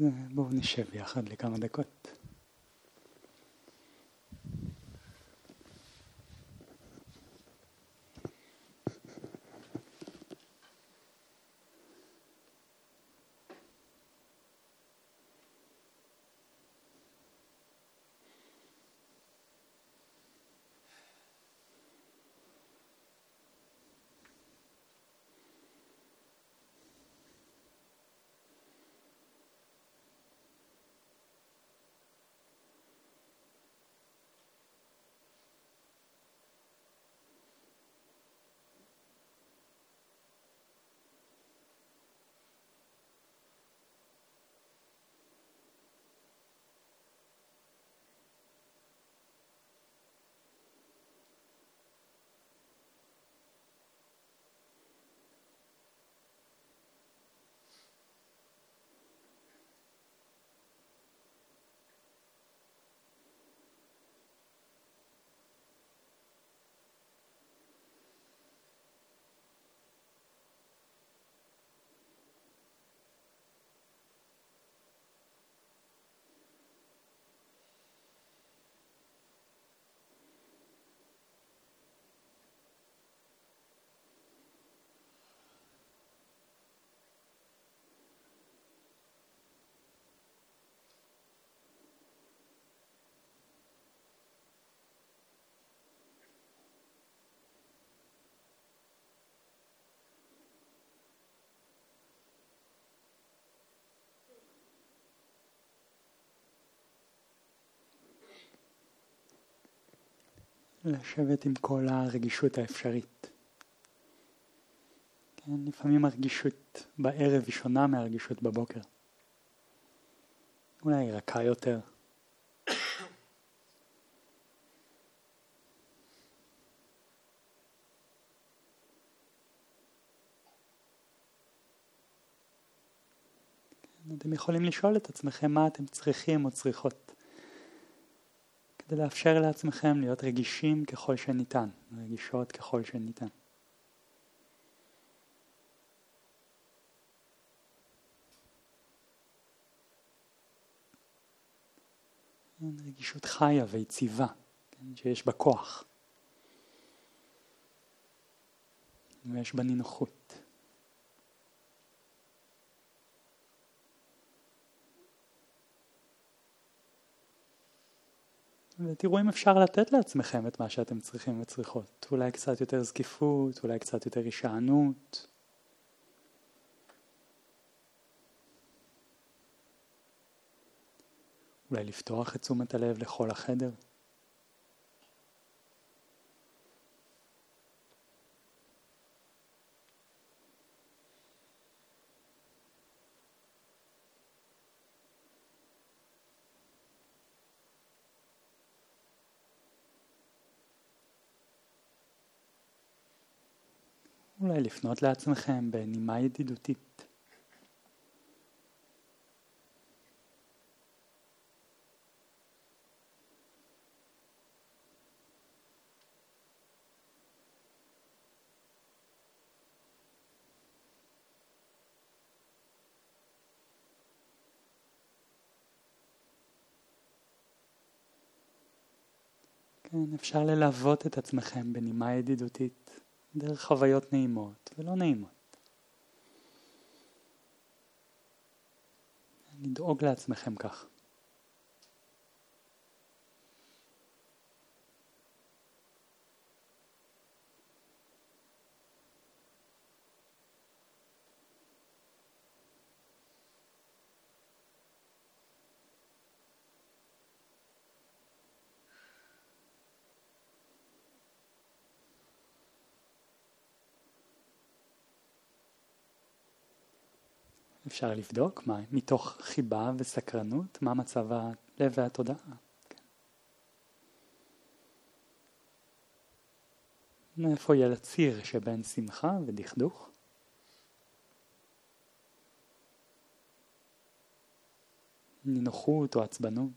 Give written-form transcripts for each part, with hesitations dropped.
בואו נשב יחד לכמה דקות. לשבת עם כל הרגישות האפשרית. כן, לפעמים הרגישות בערב היא שונה מהרגישות בבוקר. אולי היא רכה יותר. כן, אתם יכולים לשאול את עצמכם מה אתם צריכים או צריכות. כדי לאפשר לעצמכם להיות רגישים ככל שניתן, רגישות ככל שניתן. רגישות חיה ויציבה, כן, שיש בה כוח. ויש בה נינוחות. ותראו אם אפשר לתת לעצמכם את מה שאתם צריכים וצריכות. אולי קצת יותר זקיפות, אולי קצת יותר הישענות. אולי לפתוח את תשומת הלב לכל החדר. אולי לפנות לעצמכם בנימה ידידותית. כן, אפשר ללוות את עצמכם בנימה ידידותית. דרך חוויות נעימות ולא נעימות. לדאוג לעצמכם כך. אפשר לבדוק מתוך חיבה וסקרנות, מה מצב הלב והתודעה. כן. איפה יהיה הציר שבין שמחה ודכדוך? נינוחות או עצבנות?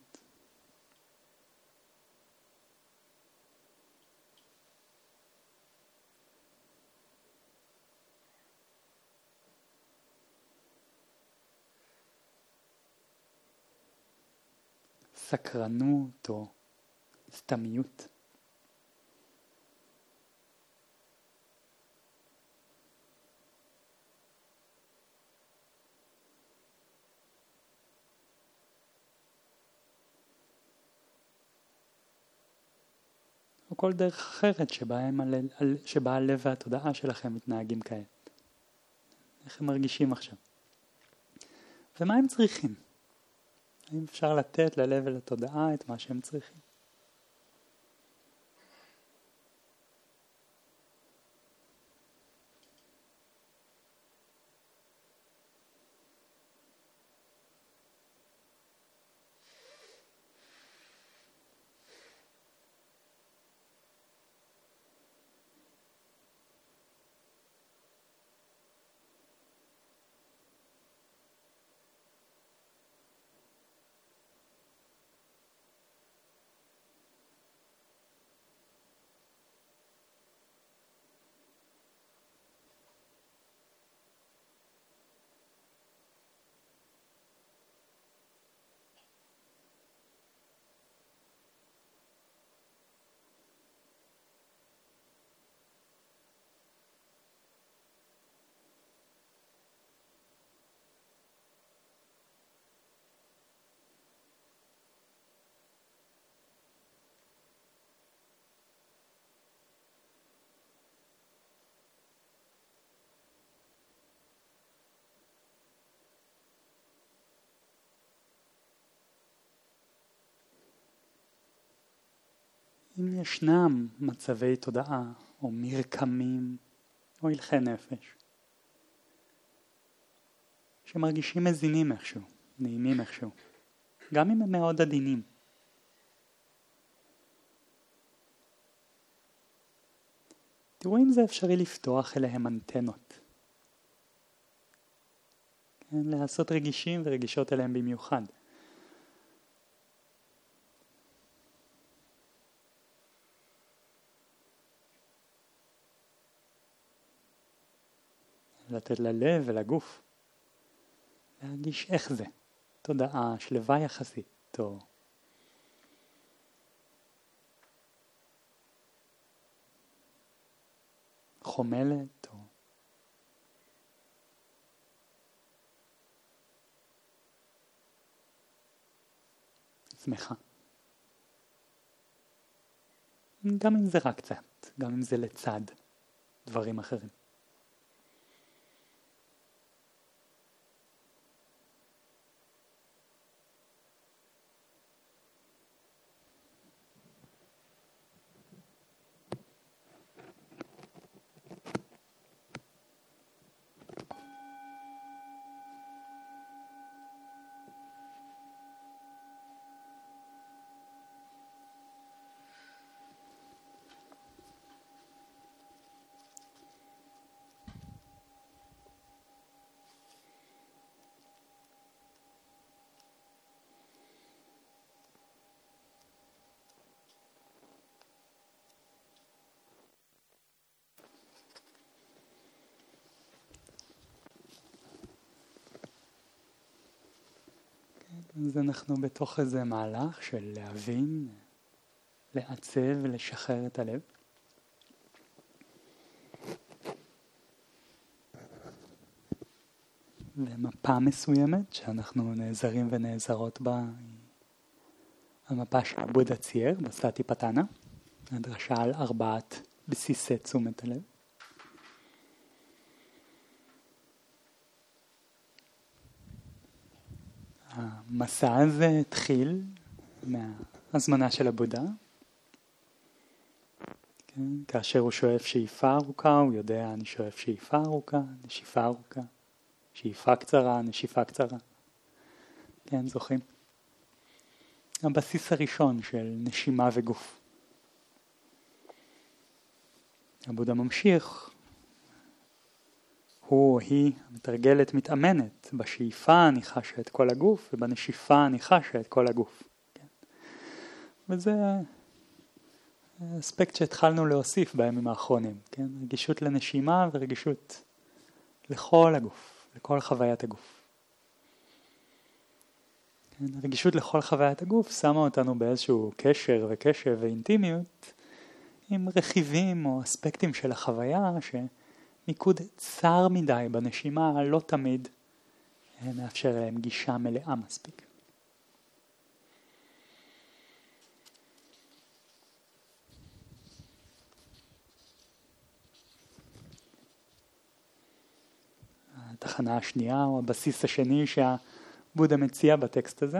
סקרנות או סתמיות. או כל דרך אחרת שבה הלב והתודעה שלכם מתנהגים כעת. איך הם מרגישים עכשיו? ומה הם צריכים? האם אפשר לתת ללב ולתודעה את מה שהם צריכים? אם ישנם מצבי תודעה או מרקמים או הלכי נפש שמרגישים מזינים איכשהו, נעימים איכשהו, גם אם הם מאוד עדינים, תראו אם זה אפשרי לפתוח אליהם אנטנות, כן, לעשות רגישים ורגישות אליהם במיוחד. לתת ללב ולגוף להרגיש איך זה, תודעה שלווה יחסית או חומלת או שמחה. גם אם זה רק קצת, גם אם זה לצד דברים אחרים. אז אנחנו בתוך איזה מהלך של להבין, לעצב ולשחרר את הלב. ומפה מסוימת שאנחנו נעזרים ונעזרות בה, המפה שהבודה צייר בסטיפטאנה, הדרשה על 4 בסיסי תשומת הלב. המסע הזה התחיל מהזמנה של הבודה, כן? כאשר הוא שואף שאיפה ארוכה, הוא יודע אני שואף שאיפה ארוכה, נשיפה ארוכה, שאיפה קצרה, נשיפה קצרה. כן, זוכרים? הבסיס הראשון של נשימה וגוף. הבודה ממשיך, הוא או היא המתרגלת מתאמנת, בשאיפה אני חשה את כל הגוף, ובנשיפה אני חשה את כל הגוף. כן? וזה אספקט שהתחלנו להוסיף בימים האחרונים, כן? רגישות לנשימה ורגישות לכל הגוף, לכל חוויית הגוף. כן? הרגישות לכל חוויית הגוף שמה אותנו באיזשהו קשר וקשב ואינטימיות עם רכיבים או אספקטים של החוויה שמיקוד צר מדי בנשימה לא תמיד מאפשר להם גישה מלאה מספיק. התחנה השנייה או הבסיס השני שהבודה מציע בטקסט הזה.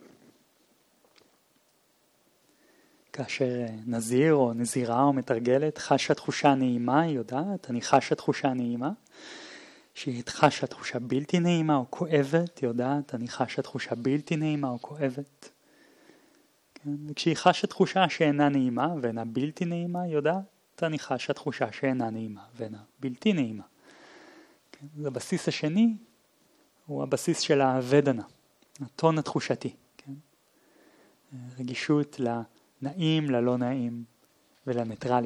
כאשר נזיר או נזירה או מתרגלת חשה תחושה נעימה, היא יודעת, אני חשה תחושה נעימה. שהיא חשה תחושה בלתי נעימה או כואבת, היא יודעת, אני חשה תחושה בלתי נעימה או כואבת. כן? וכשהיא חשה תחושה שאינה נעימה ואינה בלתי נעימה, היא יודעת, אני חשה תחושה שאינה נעימה ואינה בלתי נעימה. כן? הבסיס השני הוא הבסיס של הוודנה, הטון התחושתי. כן? רגישות לנעים, ללא נעים ולניטרלי.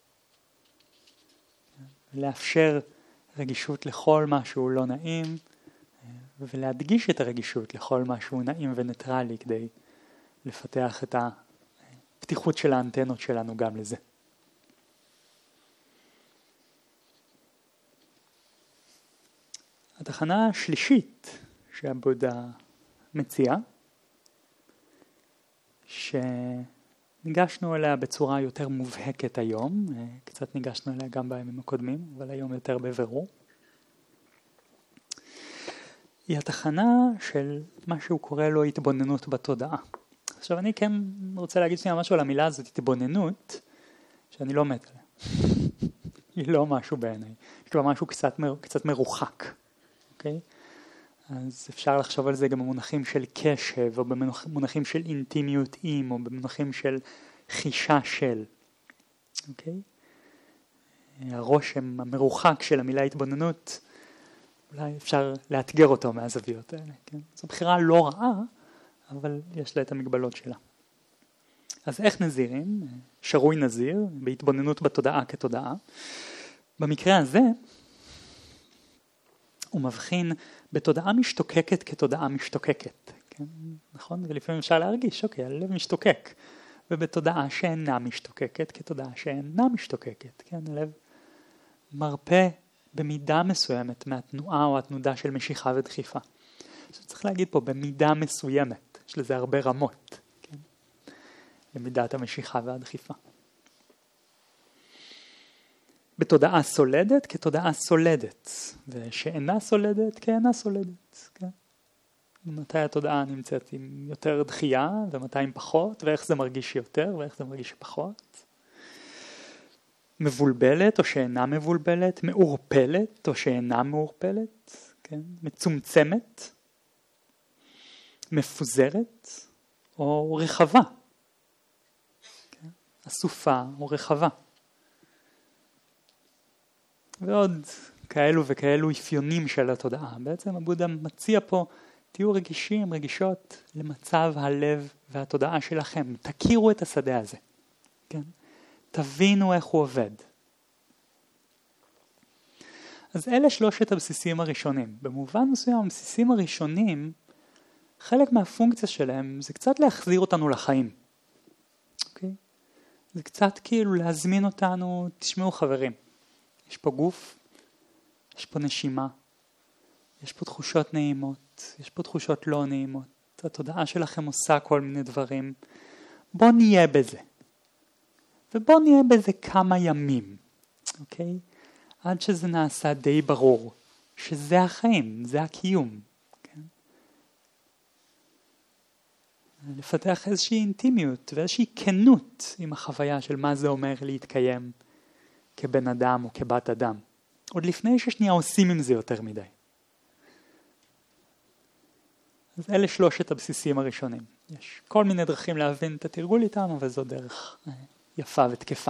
כן? לאפשר רגישות לכל משהו לא נעים ולהדגיש את הרגישות לכל משהו נעים וניטרלי כדי לפתח את הפתיחות של האנטנות שלנו גם לזה. התחנה השלישית שהבודה מציע, שניגשנו אליה בצורה יותר מובהקת היום, קצת ניגשנו אליה גם בימים הקודמים, אבל היום יותר בבירור, היא התחנה של מה שהוא קורא לו התבוננות בתודעה. עכשיו אני כן רוצה להגיד שנייה משהו על המילה הזאת, התבוננות, שאני לא מת עליה. היא לא משהו בעיניי, היא כבר משהו קצת מרוחק. אוקיי? אז אפשר לחשוב על זה גם במונחים של קשב, או במונחים של אינטימיות עם, או במונחים של חישה של. אוקיי? הרושם המרוחק של המילה התבוננות, אולי אפשר לאתגר אותו מהזוויות האלה. כן? זו בחירה לא רעה, אבל יש לה את המגבלות שלה. אז איך נזירים? שרוי נזיר, בהתבוננות בתודעה כתודעה. במקרה הזה, הוא מבחין בתודעה משתוקקת כתודעה משתוקקת. כן? נכון? ולפעמים אפשר להרגיש, אוקיי, הלב משתוקק. ובתודעה שאינה משתוקקת כתודעה שאינה משתוקקת. כן? הלב מרפא במידה מסוימת מהתנועה או התנודה של משיכה ודחיפה. צריך להגיד פה במידה מסוימת. יש לזה הרבה רמות. כן? למידת המשיכה והדחיפה. בתודעה סולדת כתודעה סולדת, ושאינה סולדת כאינה סולדת. כן? מתי התודעה נמצאת עם יותר דחייה, ומתי עם פחות, ואיך זה מרגיש יותר, ואיך זה מרגיש פחות. מבולבלת או שאינה מבולבלת, מעורפלת או שאינה מעורפלת, כן? מצומצמת, מפוזרת או רחבה. כן? אסופה או רחבה. ועוד כאלו וכאלו אפיונים של התודעה. בעצם הבודה מציע פה, תהיו רגישים, רגישות למצב הלב והתודעה שלכם. תכירו את השדה הזה. כן? תבינו איך הוא עובד. אז אלה שלושת הבסיסים הראשונים. במובן מסוים, הבסיסים הראשונים, חלק מהפונקציה שלהם זה קצת להחזיר אותנו לחיים. אוקיי? זה קצת כאילו להזמין אותנו, תשמעו חברים. יש פה גוף, יש פה נשימה, יש פה תחושות נעימות, יש פה תחושות לא נעימות. התודעה שלכם עושה כל מיני דברים. בוא נהיה בזה. ובוא נהיה בזה כמה ימים. אוקיי? עד שזה נעשה די ברור שזה החיים, זה הקיום. כן? לפתח איזושהי אינטימיות ואיזושהי כנות עם החוויה של מה זה אומר להתקיים כבן אדם או כבת אדם. עוד לפני ששנייה עושים עם זה יותר מדי. אז אלה שלושת הבסיסים הראשונים. יש כל מיני דרכים להבין את התרגול איתם, אבל זו דרך יפה ותקפה.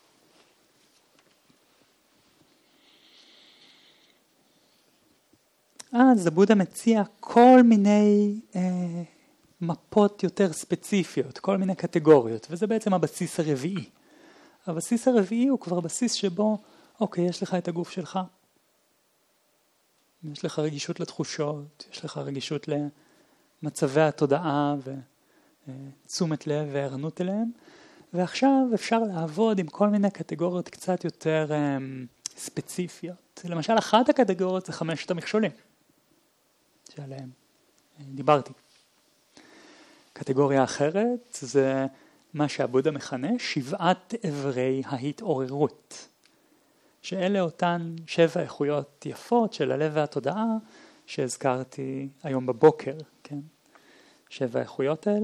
אז הבודה מציע כל מיני מפות יותר ספציפיות, כל מיני קטגוריות, וזה בעצם הבסיס הרביעי. הבסיס הרביעי הוא כבר בסיס שבו, אוקיי, יש לך את הגוף שלך, יש לך רגישות לתחושות, יש לך רגישות מצבי התודעה ותשומת לב וערנות אליהם, ועכשיו אפשר לעבוד עם כל מיני קטגוריות קצת יותר ספציפיות. למשל, אחת הקטגוריות זה 5 המכשולים, שעליהם דיברתי. קטגוריה אחרת זה מה שהבודה מכנה 7 איברי ההתעוררות, שאלה אותן 7 איכויות יפות של הלב והתודעה שהזכרתי היום בבוקר, כן? 7 האיכויות האלה.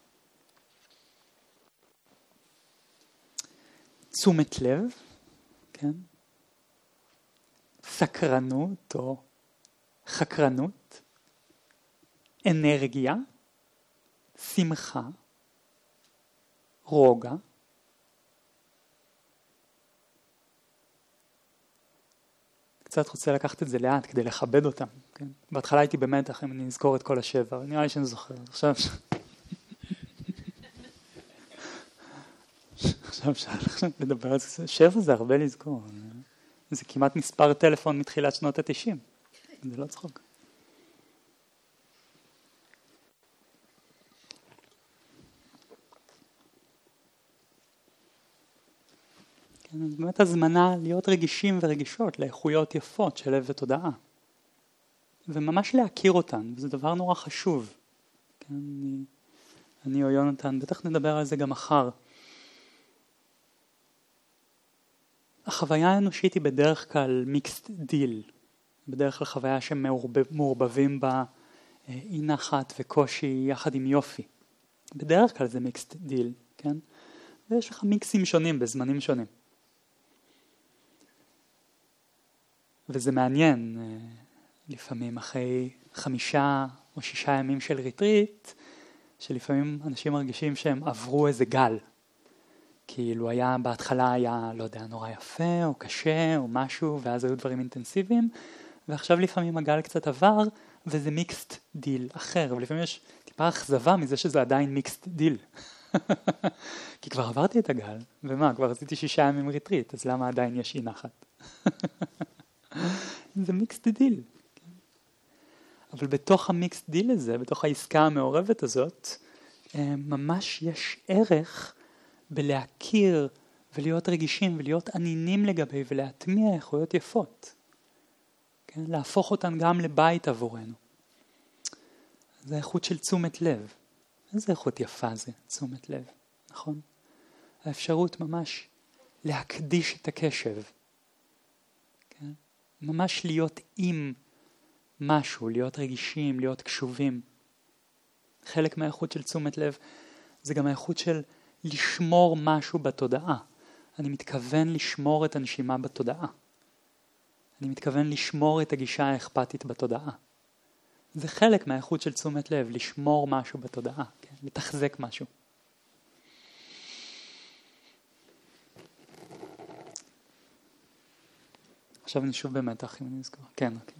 תשומת לב, כן? סקרנות או חקרנות, אנרגיה, שמחה, רוגע, קצת רוצה לקחת את זה לאט כדי לכבד אותם, כן? בהתחלה הייתי במתח אם אני אזכור את כל 7, אבל נראה לי שאני זוכר. עכשיו לדבר על זה, 7 זה הרבה לזכור, זה כמעט מספר טלפון מתחילת שנות ה-90, זה לא צחוק. כן, אז באמת הזמנה להיות רגישים ורגישות לאיכויות יפות של לב ותודעה, וממש להכיר אותן, וזה דבר נורא חשוב. כן, אני או יונתן, בטח נדבר על זה גם מחר. החוויה האנושית היא בדרך כלל מיקסט דיל, בדרך כלל חוויה שמעורבבים בה אי נחת וקושי יחד עם יופי. בדרך כלל זה מיקסט דיל, כן? ויש לך מיקסים שונים בזמנים שונים. וזה מעניין, לפעמים אחרי 5 או 6 ימים של ריטריט, שלפעמים אנשים מרגישים שהם עברו איזה גל. כאילו בהתחלה היה, לא יודע, נורא יפה או קשה או משהו, ואז היו דברים אינטנסיביים, ועכשיו לפעמים הגל קצת עבר, וזה מיקסט דיל אחר, ולפעמים יש טיפה אכזבה מזה שזה עדיין מיקסט דיל. כי כבר עברתי את הגל, ומה, כבר עשיתי 6 ימים ריטריט, אז למה עדיין יש אי נחת? זה מיקסט דיל. אבל בתוך המיקסט דיל הזה, בתוך העסקה המעורבת הזאת, ממש יש ערך בלהכיר ולהיות רגישים ולהיות ענינים לגבי ולהטמיע איכויות יפות. כן? להפוך אותן גם לבית עבורנו. זה איכות של תשומת לב. איזה איכות יפה זה, תשומת לב, נכון? האפשרות ממש להקדיש את הקשב. כן? ממש להיות עם משהו, להיות רגישים, להיות קשובים. חלק מהאיכות של תשומת לב זה גם האיכות של לשמור משהו בתודעה. אני מתכוון לשמור את הנשימה בתודעה. אני מתכוון לשמור את הגישה האכפתית בתודעה. זה חלק מהאיכות של תשומת לב, לשמור משהו בתודעה, כן? לתחזק משהו. עכשיו אני שוב במתח אם אני אזכור. כן, אוקיי.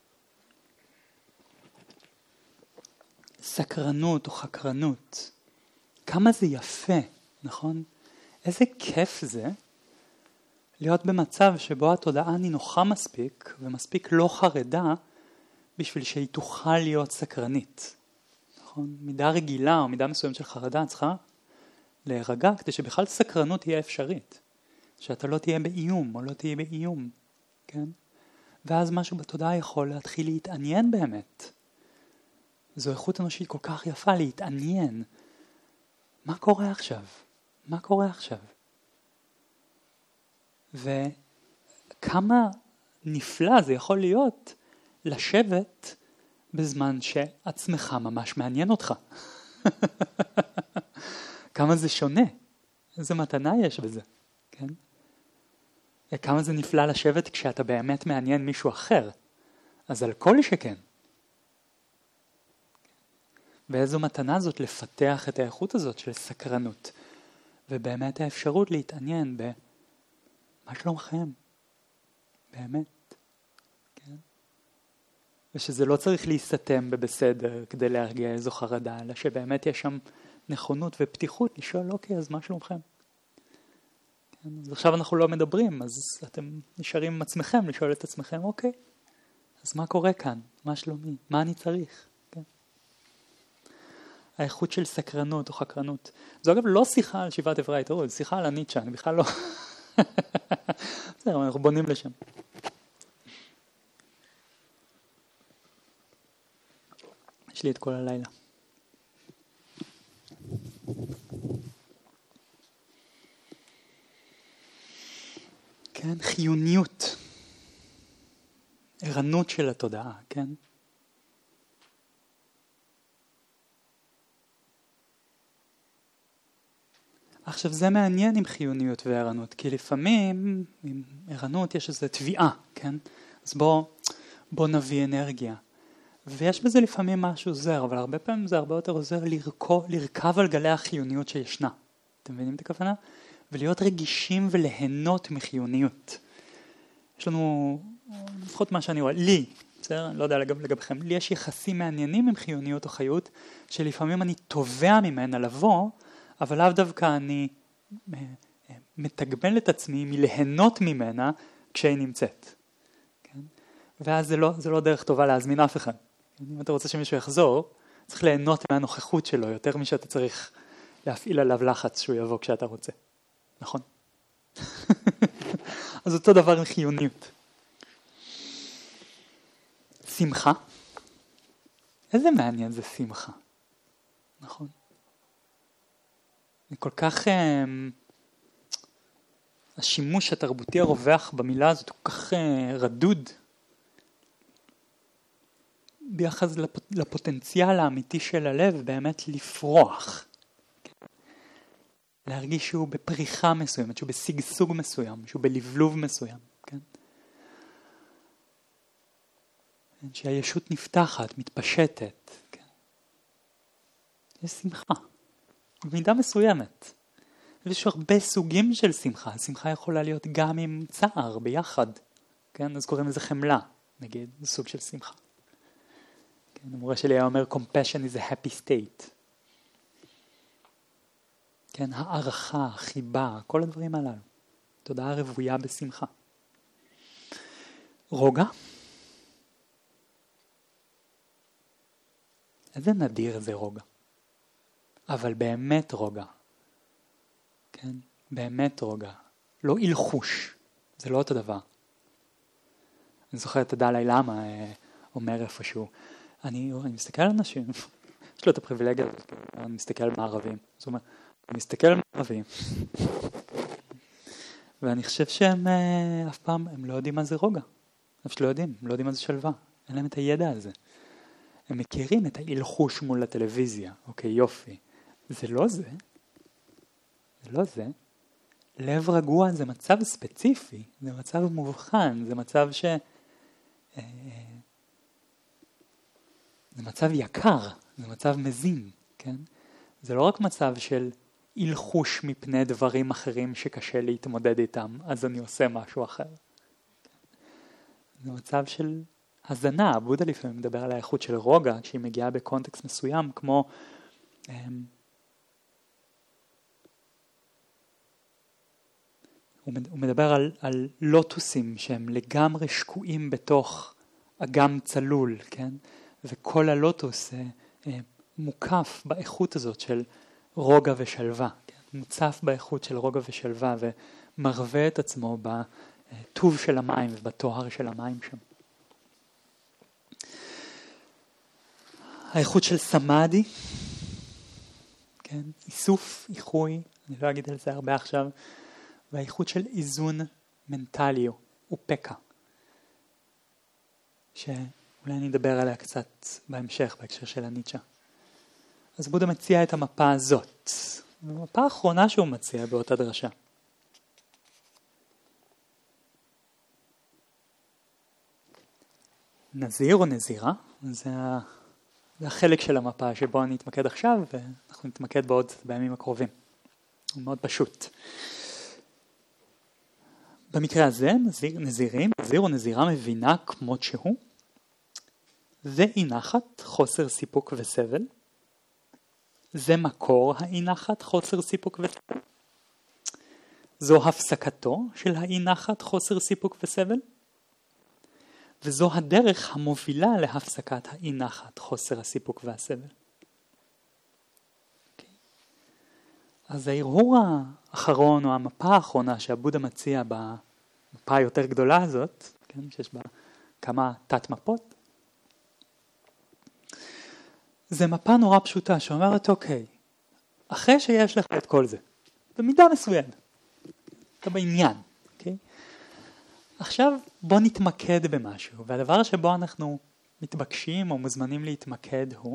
סקרנות או חקרנות. כמה זה יפה, נכון? איזה כיף זה להיות במצב שבו התודעה נינוחה מספיק ומספיק לא חרדה בשביל שהיא תוכל להיות סקרנית. נכון? מידה רגילה או מידה מסוימת של חרדה צריכה להירגע כדי שבכלל סקרנות תהיה אפשרית. שאתה לא תהיה באיום או לא תהיה באיום. כן? ואז משהו בתודעה יכול להתחיל להתעניין באמת. זו איכות אנושית כל כך יפה להתעניין. מה קורה עכשיו? מה קורה עכשיו? וכמה נפלא זה יכול להיות לשבת בזמן שעצמך ממש מעניין אותך. כמה זה שונה. איזה מתנה יש בזה. כן? כמה זה נפלא לשבת כשאתה באמת מעניין מישהו אחר. אז על כל שכן. ואיזו מתנה זאת לפתח את האיכות הזאת של סקרנות. ובאמת האפשרות להתעניין מה שלומכם? באמת. כן? ושזה לא צריך להסתתם בבסדר כדי להרגיע איזו חרדה, אלא שבאמת יש שם נכונות ופתיחות לשאול, אוקיי, אז מה שלומכם? כן? אז עכשיו אנחנו לא מדברים, אז אתם נשארים עם עצמכם לשאול את עצמכם, אוקיי, אז מה קורה כאן? מה שלומי? מה אני צריך? כן? האיכות של סקרנות או חקרנות. זו אגב לא שיחה על שבעת איברי ההתעוררות, זו שיחה על הניטשה, אני בכלל לא... בסדר, אנחנו בונים לשם. יש לי את כל הלילה. כן, חיוניות. ערנות של התודעה, כן? עכשיו זה מעניין עם חיוניות וערנות, כי לפעמים עם ערנות יש איזו תביעה, כן? אז בוא נביא אנרגיה. ויש בזה לפעמים משהו עוזר, אבל הרבה פעמים זה הרבה יותר עוזר לרכב על גלי החיוניות שישנה. אתם מבינים את הכוונה? ולהיות רגישים וליהנות מחיוניות. יש לנו, לפחות מה שאני רואה, לי, בסדר? אני לא יודע לגביכם, לי יש יחסים מעניינים עם חיוניות או חיות, שלפעמים אני תובע ממנה לבוא, אבל לאו דווקא אני מתגמל את עצמי מליהנות ממנה כשהיא נמצאת. כן? ואז זה לא דרך טובה להזמין אף אחד. אם אתה רוצה שמישהו יחזור, צריך ליהנות מהנוכחות שלו, יותר משאתה צריך להפעיל עליו לחץ שהוא יבוא כשאתה רוצה. נכון? אז אותו דבר עם חיוניות. שמחה. איזה מעניין זה שמחה. נכון? אני כל כך... השימוש התרבותי הרווח במילה הזאת הוא כל כך רדוד ביחס לפוטנציאל האמיתי של הלב באמת לפרוח. להרגיש שהוא בפריחה מסוימת, שהוא בסגסוג מסוים, שהוא בלבלוב מסוים. כן? שהישות נפתחת, מתפשטת. כן? יש שמחה. במידה מסוימת. ויש הרבה סוגים של שמחה. שמחה יכולה להיות גם עם צער, ביחד. כן? אז קוראים לזה חמלה, נגיד, זה סוג של שמחה. כן? המורה שלי היה אומר, compassion is a happy state. כן? הערכה, חיבה, כל הדברים הללו. תודעה רבויה בשמחה. רוגע. איזה נדיר זה רוגע. אבל באמת רוגע. כן? באמת רוגע. לא הלחוש. זה לא אותו דבר. אני זוכר את הדלאי למה אומר איפשהו. אני מסתכל על אנשים, יש לו את הפריבילגיה, אני מסתכל על מערבים. זאת אומרת, אני מסתכל על מערבים. ואני חושב שהם אף פעם, הם לא יודעים מה זה רוגע. הם לא יודעים מה זה שלווה. אין להם את הידע הזה. הם מכירים את ההלחוש מול הטלוויזיה. אוקיי, יופי. זה לא זה. זה לא זה. לב רגוע זה מצב ספציפי. זה מצב מובחן. זה מצב זה מצב יקר. זה מצב מזין. כן? זה לא רק מצב של הלחוש מפני דברים אחרים שקשה להתמודד איתם. אז אני עושה משהו אחר. זה מצב של הזנה. בודה לפעמים מדבר על האיכות של רוגע, כשהיא מגיעה בקונטקסט מסוים, כמו הוא מדבר על לוטוסים שהם לגמרי שקועים בתוך אגם צלול, כן? וכל הלוטוס מוקף באיכות הזאת של רוגע ושלווה, כן? מוצף באיכות של רוגע ושלווה ומרווה את עצמו בטוב של המים ובתואר של המים שם. האיכות של סמאדי, כן? איסוף, איחוי, אני לא אגיד על זה הרבה עכשיו, והאיכות של איזון מנטליו, אופקה, שאולי אני אדבר עליה קצת בהמשך, בהקשר של הניטשה. אז בודה מציע את המפה הזאת, המפה האחרונה שהוא מציע באותה דרשה. נזיר או נזירה, זה החלק של המפה שבו אני אתמקד עכשיו, ואנחנו נתמקד בעוד בימים הקרובים. הוא מאוד פשוט. במקרה הזה, נזיר או נזירה מבינה כמות שהוא, זה אי נחת, חוסר סיפוק וסבל. זה מקור האי נחת, חוסר סיפוק וסבל. זו הפסקתו של האי נחת, חוסר סיפוק וסבל. וזו הדרך המובילה להפסקת האי נחת, חוסר הסיפוק והסבל. אז ההרהור האחרון, או המפה האחרונה שהבודה מציע במפה היותר גדולה הזאת, כן, שיש בה כמה תת מפות, זה מפה נורא פשוטה שאומרת, אוקיי, אחרי שיש לך את כל זה, במידה מסוימת, אתה בעניין, אוקיי? עכשיו בוא נתמקד במשהו, והדבר שבו אנחנו מתבקשים או מוזמנים להתמקד הוא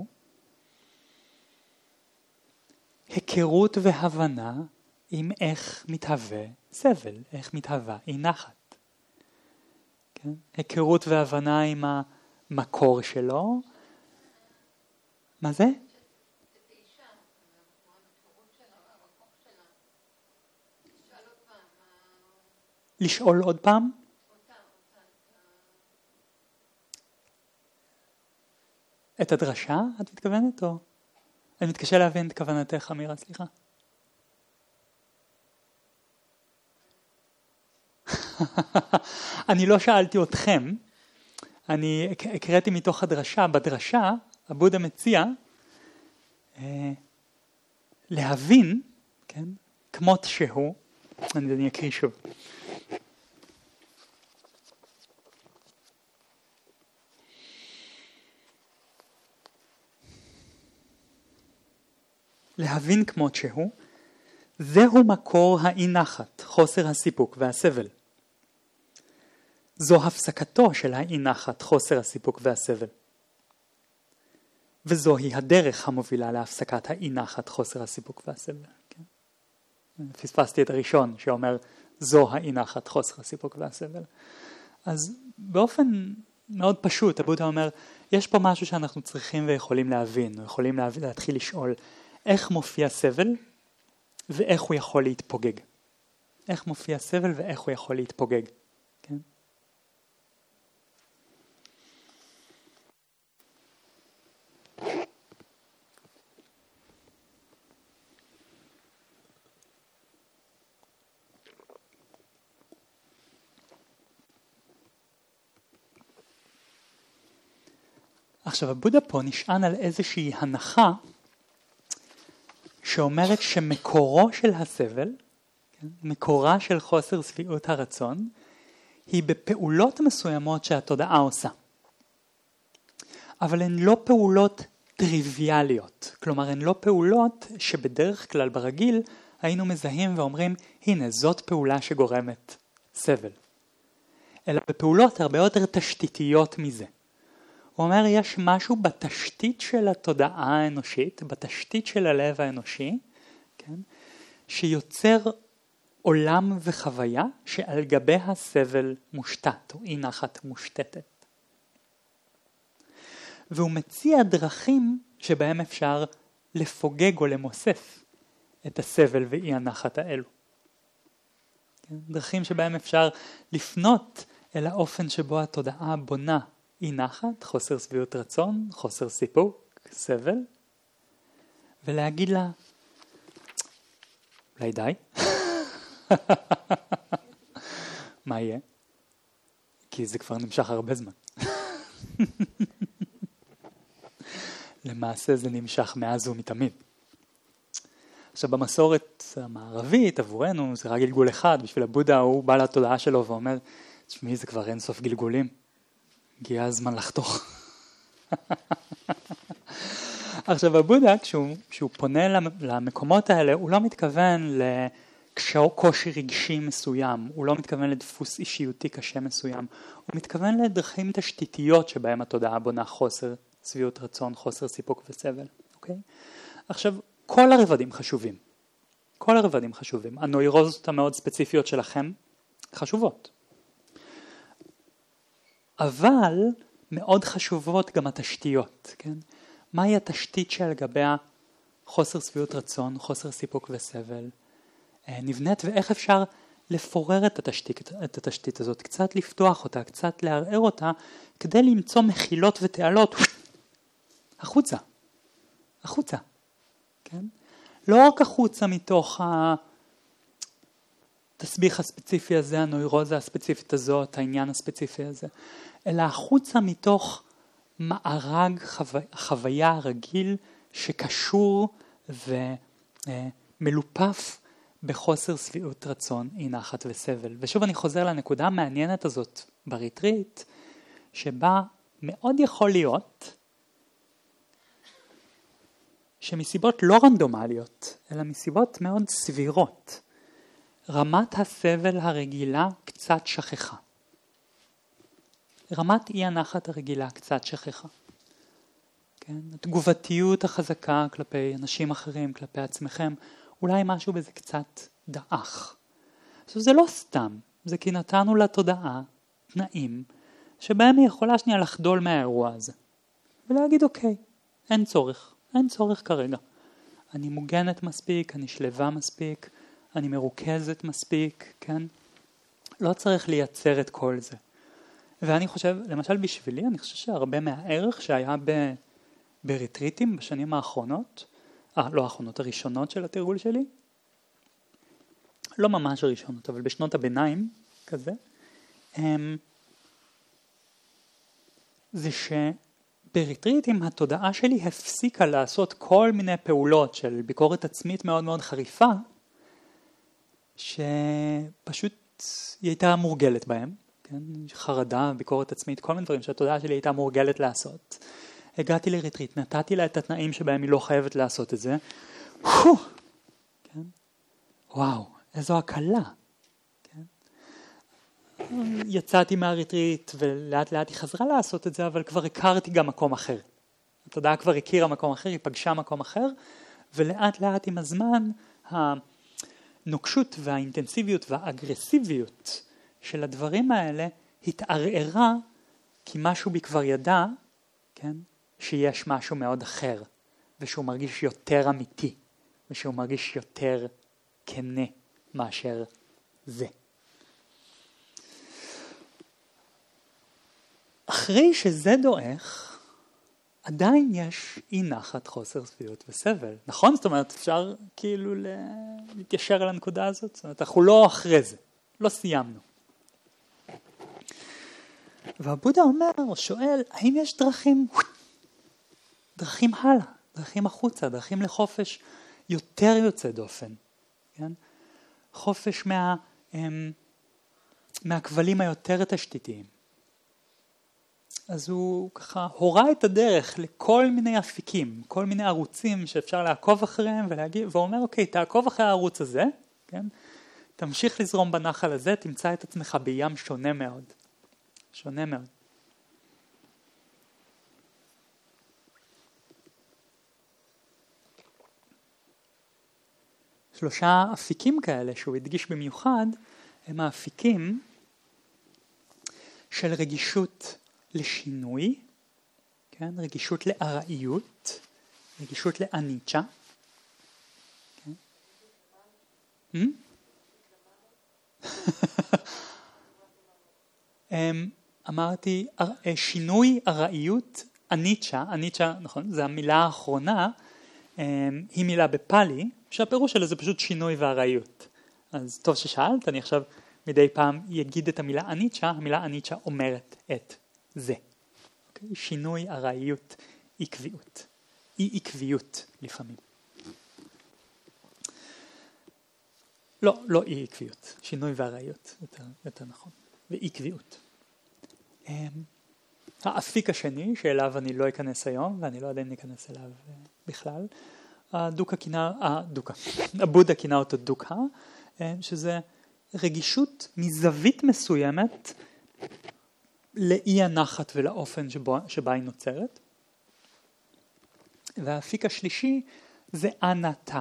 היכרות והבנה עם איך מתהווה סבל, איך מתהווה אי נחת. כן? היכרות והבנה עם המקור שלו. מה זה? לשאול עוד פעם? את הדרשה את מתכוונת או? אני מתקשה להבין את כוונתך, אמירה, סליחה. אני לא שאלתי אתכם, אני הקראתי מתוך הדרשה. בדרשה הבודה מציע להבין, כן, כמות שהוא, אני אקריא שוב. להבין כמות שהוא, זהו מקור האי נחת, חוסר הסיפוק והסבל. זו הפסקתו של האי נחת, חוסר הסיפוק והסבל. וזוהי הדרך המובילה להפסקת האי נחת, חוסר הסיפוק והסבל. כן? פספסתי את הראשון שאומר, זו האי נחת, חוסר הסיפוק והסבל. אז באופן מאוד פשוט, הבודה אומר, יש פה משהו שאנחנו צריכים ויכולים להבין, יכולים להתחיל לשאול, איך מופיע סבל ואיך הוא יכול להתפוגג. איך מופיע סבל ואיך הוא יכול להתפוגג. כן? עכשיו הבודה פה נשען על איזושהי הנחה שאומרת שמקורו של הסבל, כן, מקורה של חוסר שביעות הרצון, היא בפעולות מסוימות שהתודעה עושה. אבל הן לא פעולות טריוויאליות. כלומר, הן לא פעולות שבדרך כלל ברגיל היינו מזהים ואומרים, הנה, זאת פעולה שגורמת סבל. אלא בפעולות הרבה יותר תשתיתיות מזה. הוא אומר, יש משהו בתשתית של התודעה האנושית, בתשתית של הלב האנושי, כן? שיוצר עולם וחוויה שעל גבי הסבל מושתת, או אי נחת מושתתת. והוא מציע דרכים שבהם אפשר לפוגג או למוסף את הסבל ואי הנחת האלו. כן? דרכים שבהם אפשר לפנות אל האופן שבו התודעה בונה אי נחת, חוסר שביעות רצון, חוסר סיפוק, סבל, ולהגיד לה, אולי די? מה יהיה? כי זה כבר נמשך הרבה זמן. למעשה זה נמשך מאז ומתמיד. עכשיו במסורת המערבית עבורנו זה רק גלגול אחד, בשביל הבודה הוא בא לתודעה שלו ואומר, תשמעי זה כבר אין סוף גלגולים. הגיע הזמן לחתוך. עכשיו הבודה כשהוא פונה למקומות האלה הוא לא מתכוון לקושי רגשי מסוים, הוא לא מתכוון לדפוס אישיותי קשה מסוים, הוא מתכוון לדרכים תשתיתיות שבהם התודעה בונה חוסר שביעות רצון, חוסר סיפוק וסבל. אוקיי? עכשיו כל הרבדים חשובים. כל הרבדים חשובים. הנוירוזות המאוד ספציפיות שלכם חשובות. אבל מאוד חשובות גם התשתיות, כן? מהי התשתית שעל גביה חוסר שביעות רצון, חוסר סיפוק וסבל נבנית, ואיך אפשר לפורר את התשתית הזאת, קצת לפתוח אותה, קצת לערער אותה, כדי למצוא מחילות ותעלות החוצה, החוצה, כן? לא רק החוצה מתוך התסביך הספציפי הזה, הנוירוזה הספציפית הזאת, העניין הספציפי הזה, אלא החוצה מתוך מארג חוויה רגיל שקשור מלופף בחוסר שביעות רצון, אי נחת וסבל. ושוב אני חוזר לנקודה המעניינת הזאת בריטריט, שבה מאוד יכול להיות שמסיבות לא רנדומליות, אלא מסיבות מאוד סבירות, רמת הסבל הרגילה קצת שכחה. רמת אי הנחת הרגילה קצת שכחה. כן? התגובתיות החזקה כלפי אנשים אחרים, כלפי עצמכם, אולי משהו בזה קצת דעך. עכשיו זה לא סתם, זה כי נתנו לתודעה תנאים שבהם היא יכולה שנייה לחדול מהאירוע הזה. ולהגיד אוקיי, אין צורך כרגע. אני מוגנת מספיק, אני שלווה מספיק, אני מרוכזת מספיק, כן? לא צריך לייצר את כל זה. ואני חושב, למשל בשבילי, אני חושב שהרבה מהערך שהיה בריטריטים בשנים האחרונות, לא האחרונות, הראשונות של התרגול שלי, לא ממש הראשונות, אבל בשנות הביניים, כזה, זה שבריטריטים התודעה שלי הפסיקה לעשות כל מיני פעולות של ביקורת עצמית מאוד מאוד חריפה, שפשוט היא הייתה מורגלת בהם, כן? חרדה, ביקורת עצמית, כל מיני דברים שהתודעה שלי הייתה מורגלת לעשות. הגעתי לריטריט, נתתי לה את התנאים שבהם היא לא חייבת לעשות את זה. כן? וואו, איזו הקלה. כן? יצאתי מהריטריט ולאט לאט היא חזרה לעשות את זה, אבל כבר הכרתי גם מקום אחר. התודעה כבר הכירה מקום אחר, היא פגשה מקום אחר, ולאט לאט עם הזמן הנוקשות והאינטנסיביות והאגרסיביות של הדברים האלה התערערה, כי משהו בי כבר ידע, כן? שיש משהו מאוד אחר, ושהוא מרגיש יותר אמיתי, ושהוא מרגיש יותר כנה מאשר זה. אחרי שזה דועך, עדיין יש אי נחת, חוסר שביעות וסבל. נכון? זאת אומרת, אפשר כאילו להתיישר על הנקודה הזאת? זאת אומרת, אנחנו לא אחרי זה, לא סיימנו. והבודה אומר, או שואל, האם יש דרכים הלאה, דרכים החוצה, דרכים לחופש יותר יוצא דופן, כן? חופש מהכבלים היותר תשתיתיים. אז הוא ככה הורה את הדרך לכל מיני אפיקים, כל מיני ערוצים שאפשר לעקוב אחריהם ואומר, אוקיי, תעקוב אחרי הערוץ הזה, כן? תמשיך לזרום בנחל הזה, תמצא את עצמך בים שונה מאוד. שונה מאוד. שלושה אפיקים כאלה שהוא הדגיש במיוחד, הם האפיקים של רגישות לשינוי, כן? רגישות לארעיות, רגישות לאניצ'ה. כן? אמרתי שינוי, ארעיות, אניצ'ה, נכון, זה המילה האחרונה, היא מילה בפאלי, שהפירוש שלה זה פשוט שינוי וארעיות. אז טוב ששאלת, אני עכשיו מדי פעם יגיד את המילה אניצ'ה, המילה אניצ'ה אומרת את זה. אוקיי? שינוי, ארעיות, עקביות. אי עקביות לפעמים. לא אי עקביות, שינוי וארעיות, יותר נכון, ואי עקביות. האפיק השני, שאליו אני לא אכנס היום, ואני לא יודע אם ניכנס אליו בכלל, הבודה כינה אותו דוקה, שזה רגישות מזווית מסוימת לאי הנחת ולאופן שבה היא נוצרת. והאפיק השלישי זה אנתה.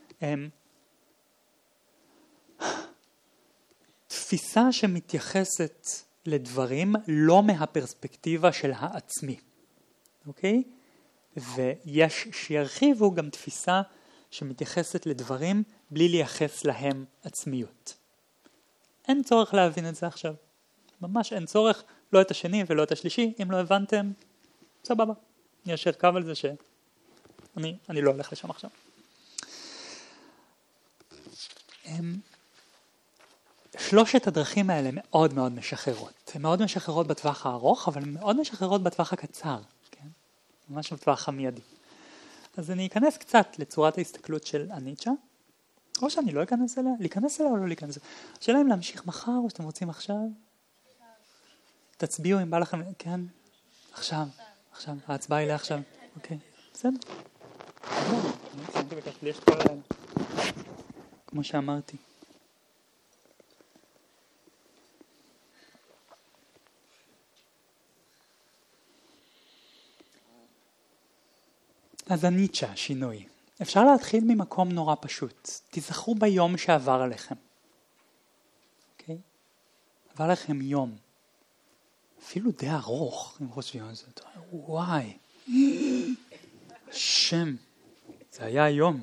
תפיסה שמתייחסת לדברים לא מהפרספקטיבה של העצמי. אוקיי? ויש שירחיבו גם תפיסה שמתייחסת לדברים בלי לייחס להם עצמיות. אין צורך להבין את זה עכשיו. ממש אין צורך, לא את השני ולא את השלישי. אם לא הבנתם, סבבה. אני אשר קו על זה שאני לא הולך לשם עכשיו. שלושת הדרכים האלה מאוד מאוד משחררות. הן מאוד משחררות בטווח הארוך, אבל הן מאוד משחררות בטווח הקצר. כן? ממש בטווח המיידי. אז אני אכנס קצת לצורת ההסתכלות של אניצ'ה. או שאני לא אכנס אליה, להיכנס אליה או לא להיכנס אליה. השאלה אם להמשיך מחר או שאתם רוצים עכשיו. תצביעו אם בא לכם, כן? עכשיו, ההצבעה היא לעכשיו. אוקיי, בסדר. יש כל הלילה. כמו שאמרתי. אז הניטשה, שינוי. אפשר להתחיל ממקום נורא פשוט. תזכרו ביום שעבר עליכם. אוקיי? עבר לכם יום. אפילו די ארוך, אם חושבים על זה. וואי. שם. זה היה היום.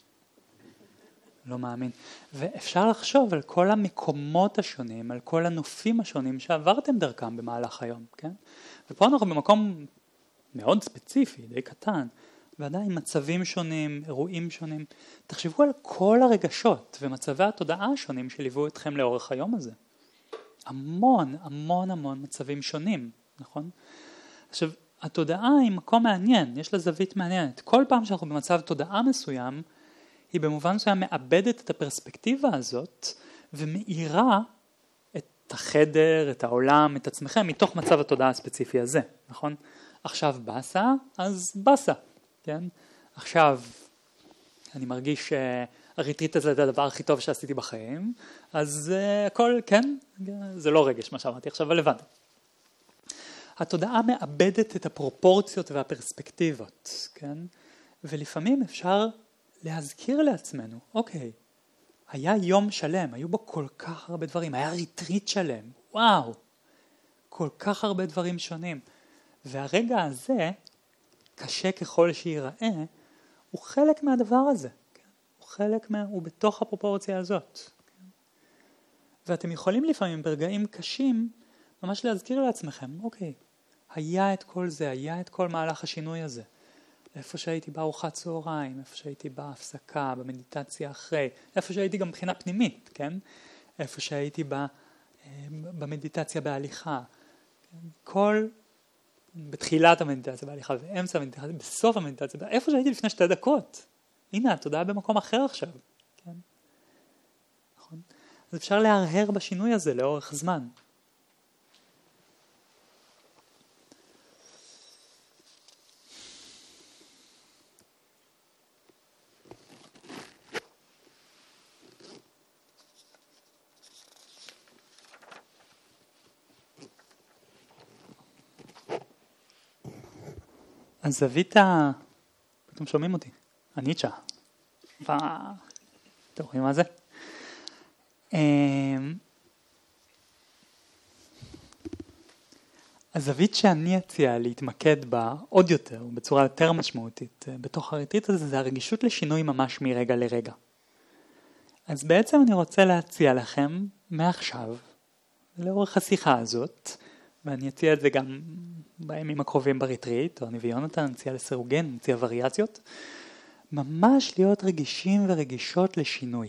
לא מאמין. ואפשר לחשוב על כל המקומות השונים, על כל הנופים השונים שעברתם דרכם במהלך היום, כן? ופה אנחנו במקום מאוד ספציפי, די קטן, ועדיין מצבים שונים, אירועים שונים. תחשבו על כל הרגשות ומצבי התודעה השונים שליוו אתכם לאורך היום הזה. המון מצבים שונים, נכון? עכשיו, התודעה היא מקום מעניין, יש לה זווית מעניינת. כל פעם שאנחנו במצב תודעה מסוים, היא במובן מסוים מאבדת את הפרספקטיבה הזאת, ומאירה את החדר, את העולם, את עצמכם, מתוך מצב התודעה הספציפי הזה, נכון? עכשיו בסה, אז בסה, כן? עכשיו אני מרגיש שהריטריט הזה זה הדבר הכי טוב שעשיתי בחיים, אז הכל, כן? זה לא רגש מה שאמרתי עכשיו, אבל לבד. התודעה מאבדת את הפרופורציות והפרספקטיבות, כן? ולפעמים אפשר להזכיר לעצמנו, אוקיי, היה יום שלם, היו בו כל כך הרבה דברים, היה ריטריט שלם, וואו, כל כך הרבה דברים שונים. והרגע הזה, קשה ככל שיראה, הוא חלק מהדבר הזה, כן? הוא בתוך הפרופורציה הזאת. כן? ואתם יכולים לפעמים ברגעים קשים, ממש להזכיר לעצמכם, אוקיי, היה את כל זה, היה את כל מהלך השינוי הזה. איפה שהייתי בארוחת צהריים, איפה שהייתי בהפסקה, במדיטציה אחרי, איפה שהייתי גם מבחינה פנימית, כן? איפה שהייתי במדיטציה בהליכה. כן? בתחילת המדיטציה בהליכה, באמצע המדיטציה, בסוף המדיטציה, איפה שהייתי לפני 2 דקות. הנה, התודעה במקום אחר עכשיו. כן? נכון? אז אפשר להרהר בשינוי הזה לאורך זמן. הזווית אתם שומעים אותי? הניטשה. אתם רואים מה זה? הזווית שאני אציע להתמקד בה עוד יותר, בצורה יותר משמעותית, בתוך הריטריט הזה, זה הרגישות לשינוי ממש מרגע לרגע. אז בעצם אני רוצה להציע לכם מעכשיו, לאורך השיחה הזאת, ואני אציע את זה גם בימים הקרובים בריטריט, או אני ויונתן נציע לסירוגן, נציע וריאציות, ממש להיות רגישים ורגישות לשינוי.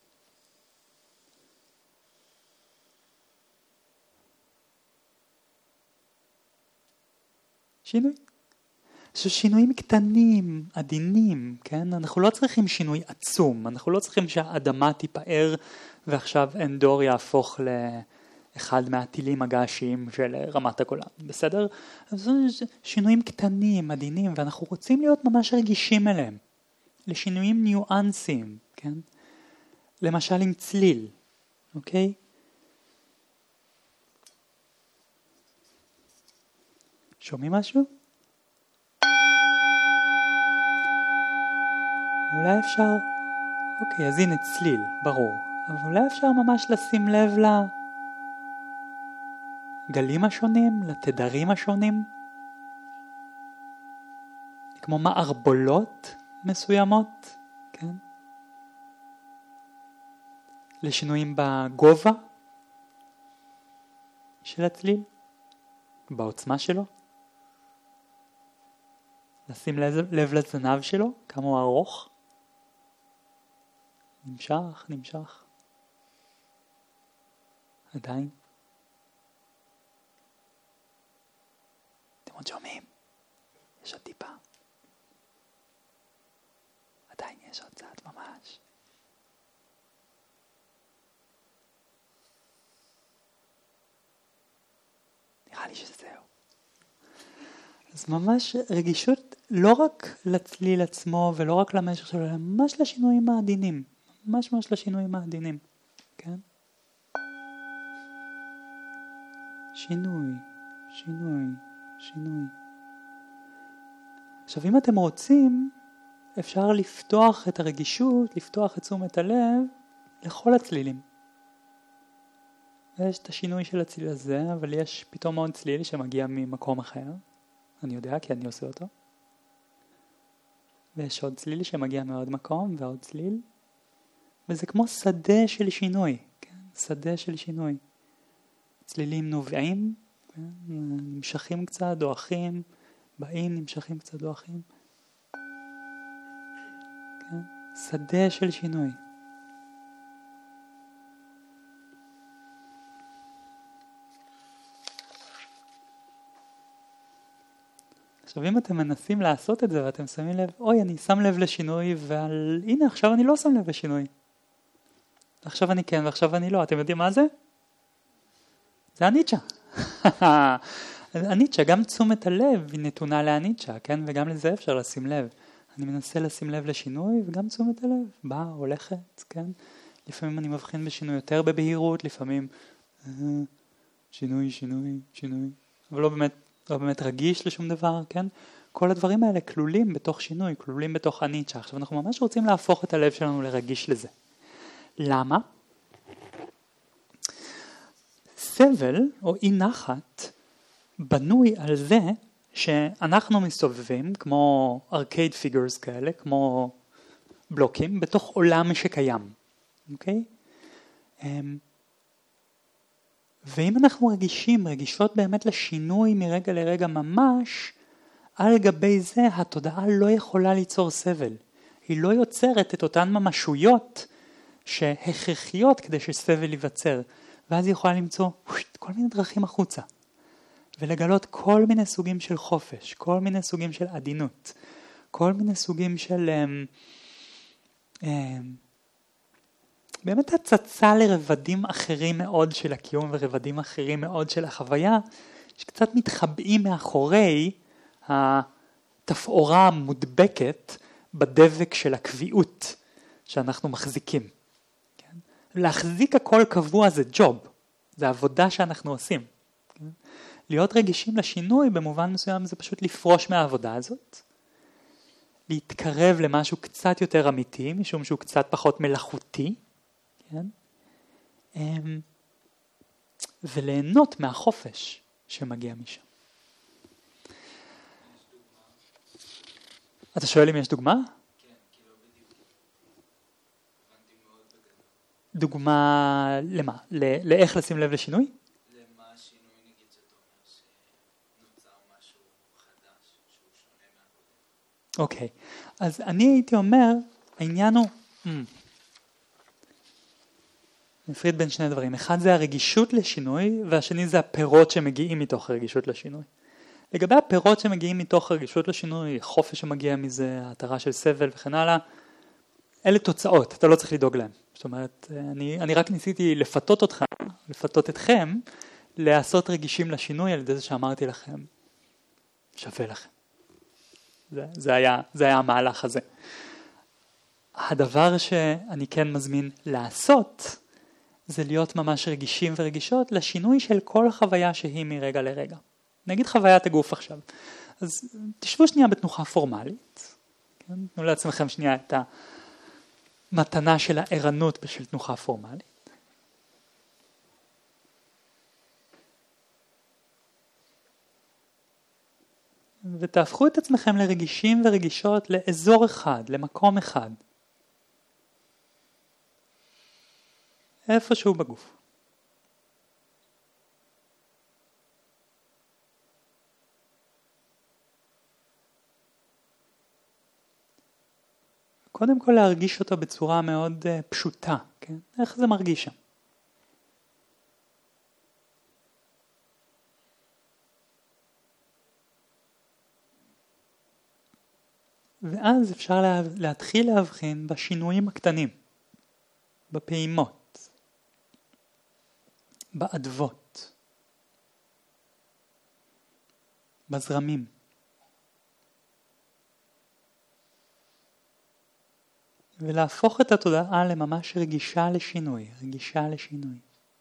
שינויים קטנים, עדינים, כן? אנחנו לא צריכים שינוי עצום, אנחנו לא צריכים שהאדמה תיפאר ועכשיו אנדור יהפוך לאחד מהטילים הגעשיים של רמת הגולן, בסדר? אז שינויים קטנים, עדינים, ואנחנו רוצים להיות ממש רגישים אליהם, לשינויים ניואנסיים, כן? למשל עם צליל, אוקיי? שומעים משהו? אולי אפשר, אוקיי, אז הנה צליל, ברור, אבל אולי אפשר ממש לשים לב לגלים השונים, לתדרים השונים, כמו מערבולות מסוימות, כן? לשינויים בגובה של הצליל, בעוצמה שלו, לשים לב לזנב שלו, כמה הוא ארוך, נמשך. עדיין. אתם עוד שומעים? יש עוד טיפה. עדיין יש עוד צעד ממש. נראה לי שזהו. אז ממש רגישות לא רק לצליל עצמו ולא רק למשך שלו, אלא ממש לשינויים העדינים. ממש לשינויים העדינים. כן? שינוי. עכשיו אם אתם רוצים, אפשר לפתוח את הרגישות, לפתוח את תשומת הלב לכל הצלילים. יש את השינוי של הצליל הזה, אבל יש פתאום עוד צליל שמגיע ממקום אחר. אני יודע כי אני עושה אותו. ויש עוד צליל שמגיע מעוד מקום ועוד צליל. וזה כמו שדה של שינוי. כן? שדה של שינוי. צלילים נובעים, כן? נמשכים קצת, דועכים, באים, נמשכים קצת, דועכים. כן? שדה של שינוי. עכשיו אם אתם מנסים לעשות את זה ואתם שמים לב, אוי אני שם לב לשינוי הנה עכשיו אני לא שם לב לשינוי. עכשיו אני כן ועכשיו אני לא. אתם יודעים מה זה? זה הניטשה. הניטשה, גם תשומת הלב היא נתונה להניטשה, כן? וגם לזה אפשר לשים לב. אני מנסה לשים לב לשינוי וגם תשומת הלב באה, הולכת, כן? לפעמים אני מבחין בשינוי יותר בבהירות, לפעמים שינוי. אבל לא באמת רגיש לשום דבר, כן? כל הדברים האלה כלולים בתוך שינוי, כלולים בתוך הניטשה. עכשיו אנחנו ממש רוצים להפוך את הלב שלנו לרגיש לזה. למה? סבל או אי נחת בנוי על זה שאנחנו מסתובבים כמו ארקייד פיגורס כאלה, כמו בלוקים, בתוך עולם שקיים. אוקיי? ואם אנחנו רגישות באמת לשינוי מרגע לרגע ממש, על גבי זה התודעה לא יכולה ליצור סבל. היא לא יוצרת את אותן ממשויות שהכרחיות כדי שסבל ייווצר. ואז היא יכולה למצוא כל מיני דרכים החוצה. ולגלות כל מיני סוגים של חופש, כל מיני סוגים של עדינות, כל מיני סוגים של באמת הצצה לרבדים אחרים מאוד של הקיום ורבדים אחרים מאוד של החוויה, שקצת מתחבאים מאחורי התפאורה המודבקת בדבק של הקביעות שאנחנו מחזיקים. כן? להחזיק הכל קבוע זה ג'וב, זה עבודה שאנחנו עושים. כן? להיות רגישים לשינוי במובן מסוים זה פשוט לפרוש מהעבודה הזאת, להתקרב למשהו קצת יותר אמיתי, משום שהוא קצת פחות מלאכותי, כן? וליהנות מהחופש שמגיע משם. אתה שואל אם יש דוגמה? כן, כאילו בדיוק. הבנתי מאוד בגדול. דוגמה למה? לאיך לשים לב לשינוי? למה השינוי נגיד שאתה אומר שנוצר משהו חדש שהוא שונה מהקודם. אוקיי, אז אני הייתי אומר, העניין הוא, נפריד בין שני דברים. אחד זה הרגישות לשינוי, והשני זה הפירות שמגיעים מתוך הרגישות לשינוי. לגבי הפירות שמגיעים מתוך הרגישות לשינוי, חופש שמגיע מזה, ההתרה של סבל וכן הלאה, אלה תוצאות, אתה לא צריך לדאוג להם. זאת אומרת, אני רק ניסיתי לפתות אתכם, לעשות רגישים לשינוי על ידי זה שאמרתי לכם, שווה לכם. זה היה המהלך הזה. הדבר שאני כן מזמין לעשות, זה להיות ממש רגישים ורגישות לשינוי של כל חוויה שהיא מרגע לרגע. נגיד חוויית הגוף עכשיו. אז תשבו שנייה בתנוחה פורמלית. כן? תנו לעצמכם שנייה את המתנה של הערנות בשביל תנוחה פורמלית. ותהפכו את עצמכם לרגישים ורגישות לאזור אחד, למקום אחד. איפשהו בגוף. קודם כל להרגיש אותו בצורה מאוד פשוטה, כן? איך זה מרגיש שם? ואז אפשר להתחיל להבחין בשינויים הקטנים, בפעימות, באדוות. בזרמים. ולהפוך את התודעה לממש רגישה לשינוי, רגישה לשינוי.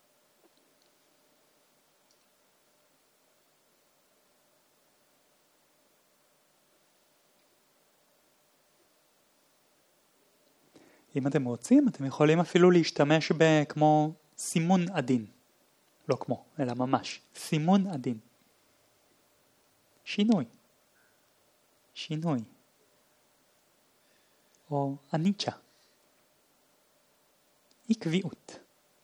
אם אתם רוצים, אתם יכולים אפילו להשתמש כמו סימון עדין. לא כמו, אלא ממש. סימון עדין. שינוי. שינוי. או אניצ'ה. אי קביעות.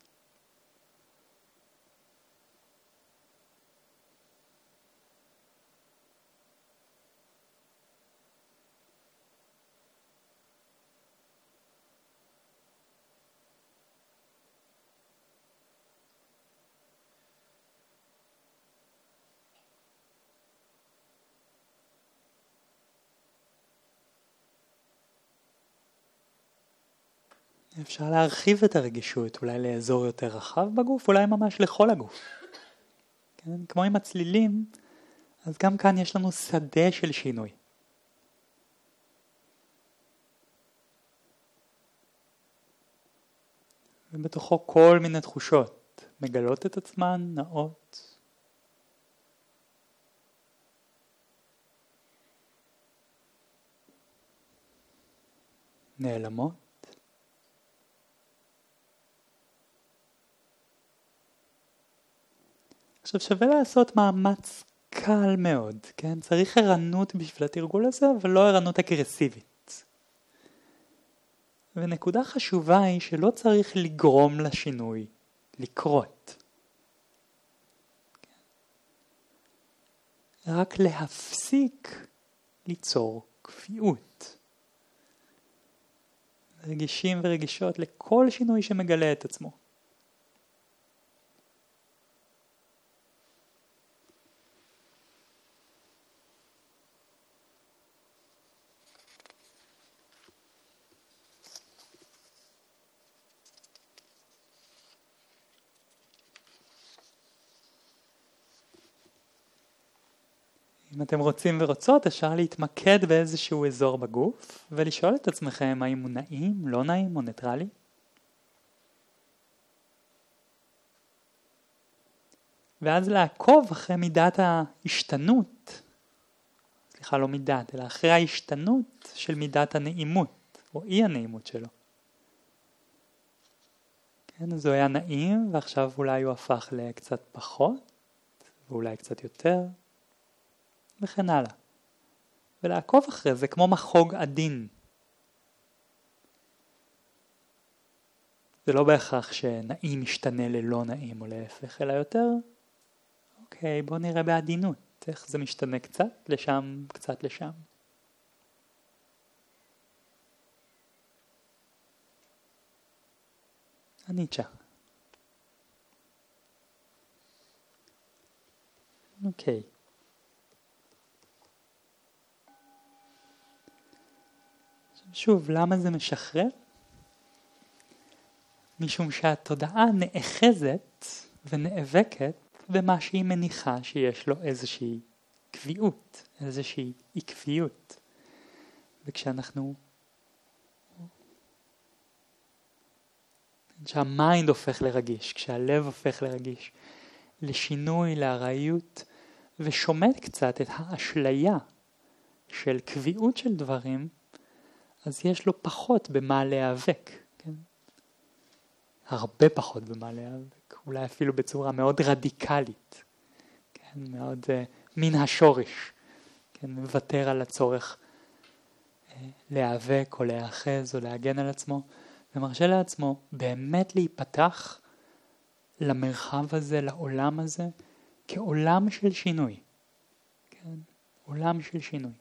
אפשר להרחיב את הרגישות, אולי לאזור יותר רחב בגוף, אולי ממש לכל הגוף. כן? כמו עם הצלילים, אז גם כאן יש לנו שדה של שינוי. ובתוכו כל מיני תחושות מגלות את עצמן, נעות. נעלמות. עכשיו שווה לעשות מאמץ קל מאוד, כן? צריך ערנות בשביל התרגול הזה, אבל לא ערנות אגרסיבית. ונקודה חשובה היא שלא צריך לגרום לשינוי, לקרות. רק להפסיק ליצור קביעות. רגישים ורגישות לכל שינוי שמגלה את עצמו. אם אתם רוצים ורוצות, אפשר להתמקד באיזשהו אזור בגוף, ולשאול את עצמכם האם הוא נעים, לא נעים או ניטרלי. ואז לעקוב אחרי מידת ההשתנות, סליחה, לא מידת, אלא אחרי ההשתנות של מידת הנעימות, או אי הנעימות שלו. כן, אז הוא היה נעים, ועכשיו אולי הוא הפך לקצת פחות, ואולי קצת יותר. וכן הלאה. ולעקוב אחרי זה כמו מחוג עדין. זה לא בהכרח שנעים משתנה ללא נעים או להפך, אלא יותר, אוקיי, בוא נראה בעדינות, איך זה משתנה קצת לשם, קצת לשם. אניצ'ה. אוקיי. שוב, למה זה משחרר? משום שהתודעה נאחזת ונאבקת במה שהיא מניחה שיש לו איזושהי קביעות, איזושהי עקביות. וכשאנחנו... כשהמיינד הופך לרגיש, כשהלב הופך לרגיש, לשינוי, לארעיות, ושומט קצת את האשליה של קביעות של דברים, אז יש לו פחות במה להיאבק, כן? הרבה פחות במה להיאבק, אולי אפילו בצורה מאוד רדיקלית, כן? מאוד מן השורש, כן? מוותר על הצורך להיאבק או להיאחז או להגן על עצמו, ומרשה לעצמו באמת להיפתח למרחב הזה, לעולם הזה, כעולם של שינוי, כן? עולם של שינוי.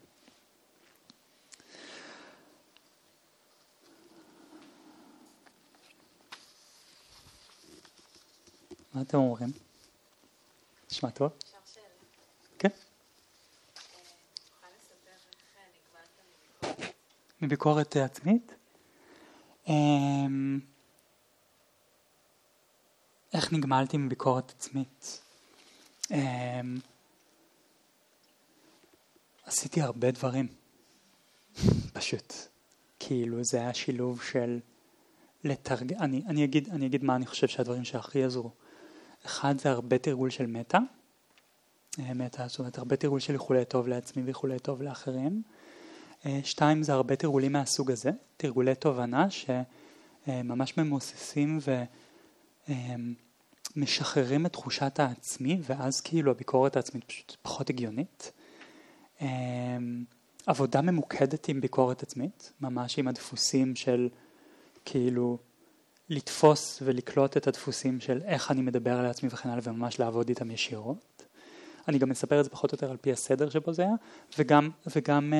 מה אתם אומרים? נשמע טוב? אפשר שאלה? כן. תוכל לספר איך נגמלת מביקורת? מביקורת עצמית? איך נגמלתי מביקורת עצמית? עשיתי הרבה דברים. פשוט. כאילו זה היה שילוב של אני אגיד מה אני חושב שהדברים שהכי עזרו. אחד זה הרבה תרגול של מטה. זאת אומרת הרבה תרגול של איחולי טוב לעצמי ואיחולי טוב לאחרים. 2 זה הרבה תרגולים מהסוג הזה, תרגולי תובנה שממש ממוססים ומשחררים את תחושת העצמי, ואז כאילו הביקורת העצמית פשוט פחות הגיונית. עבודה ממוקדת עם ביקורת עצמית, ממש עם הדפוסים של כאילו לתפוס ולקלוט את הדפוסים של איך אני מדבר על עצמי וכן הלאה, וממש לעבוד איתם ישירות. אני גם מספר את זה פחות או יותר על פי הסדר שבו זה היה, וגם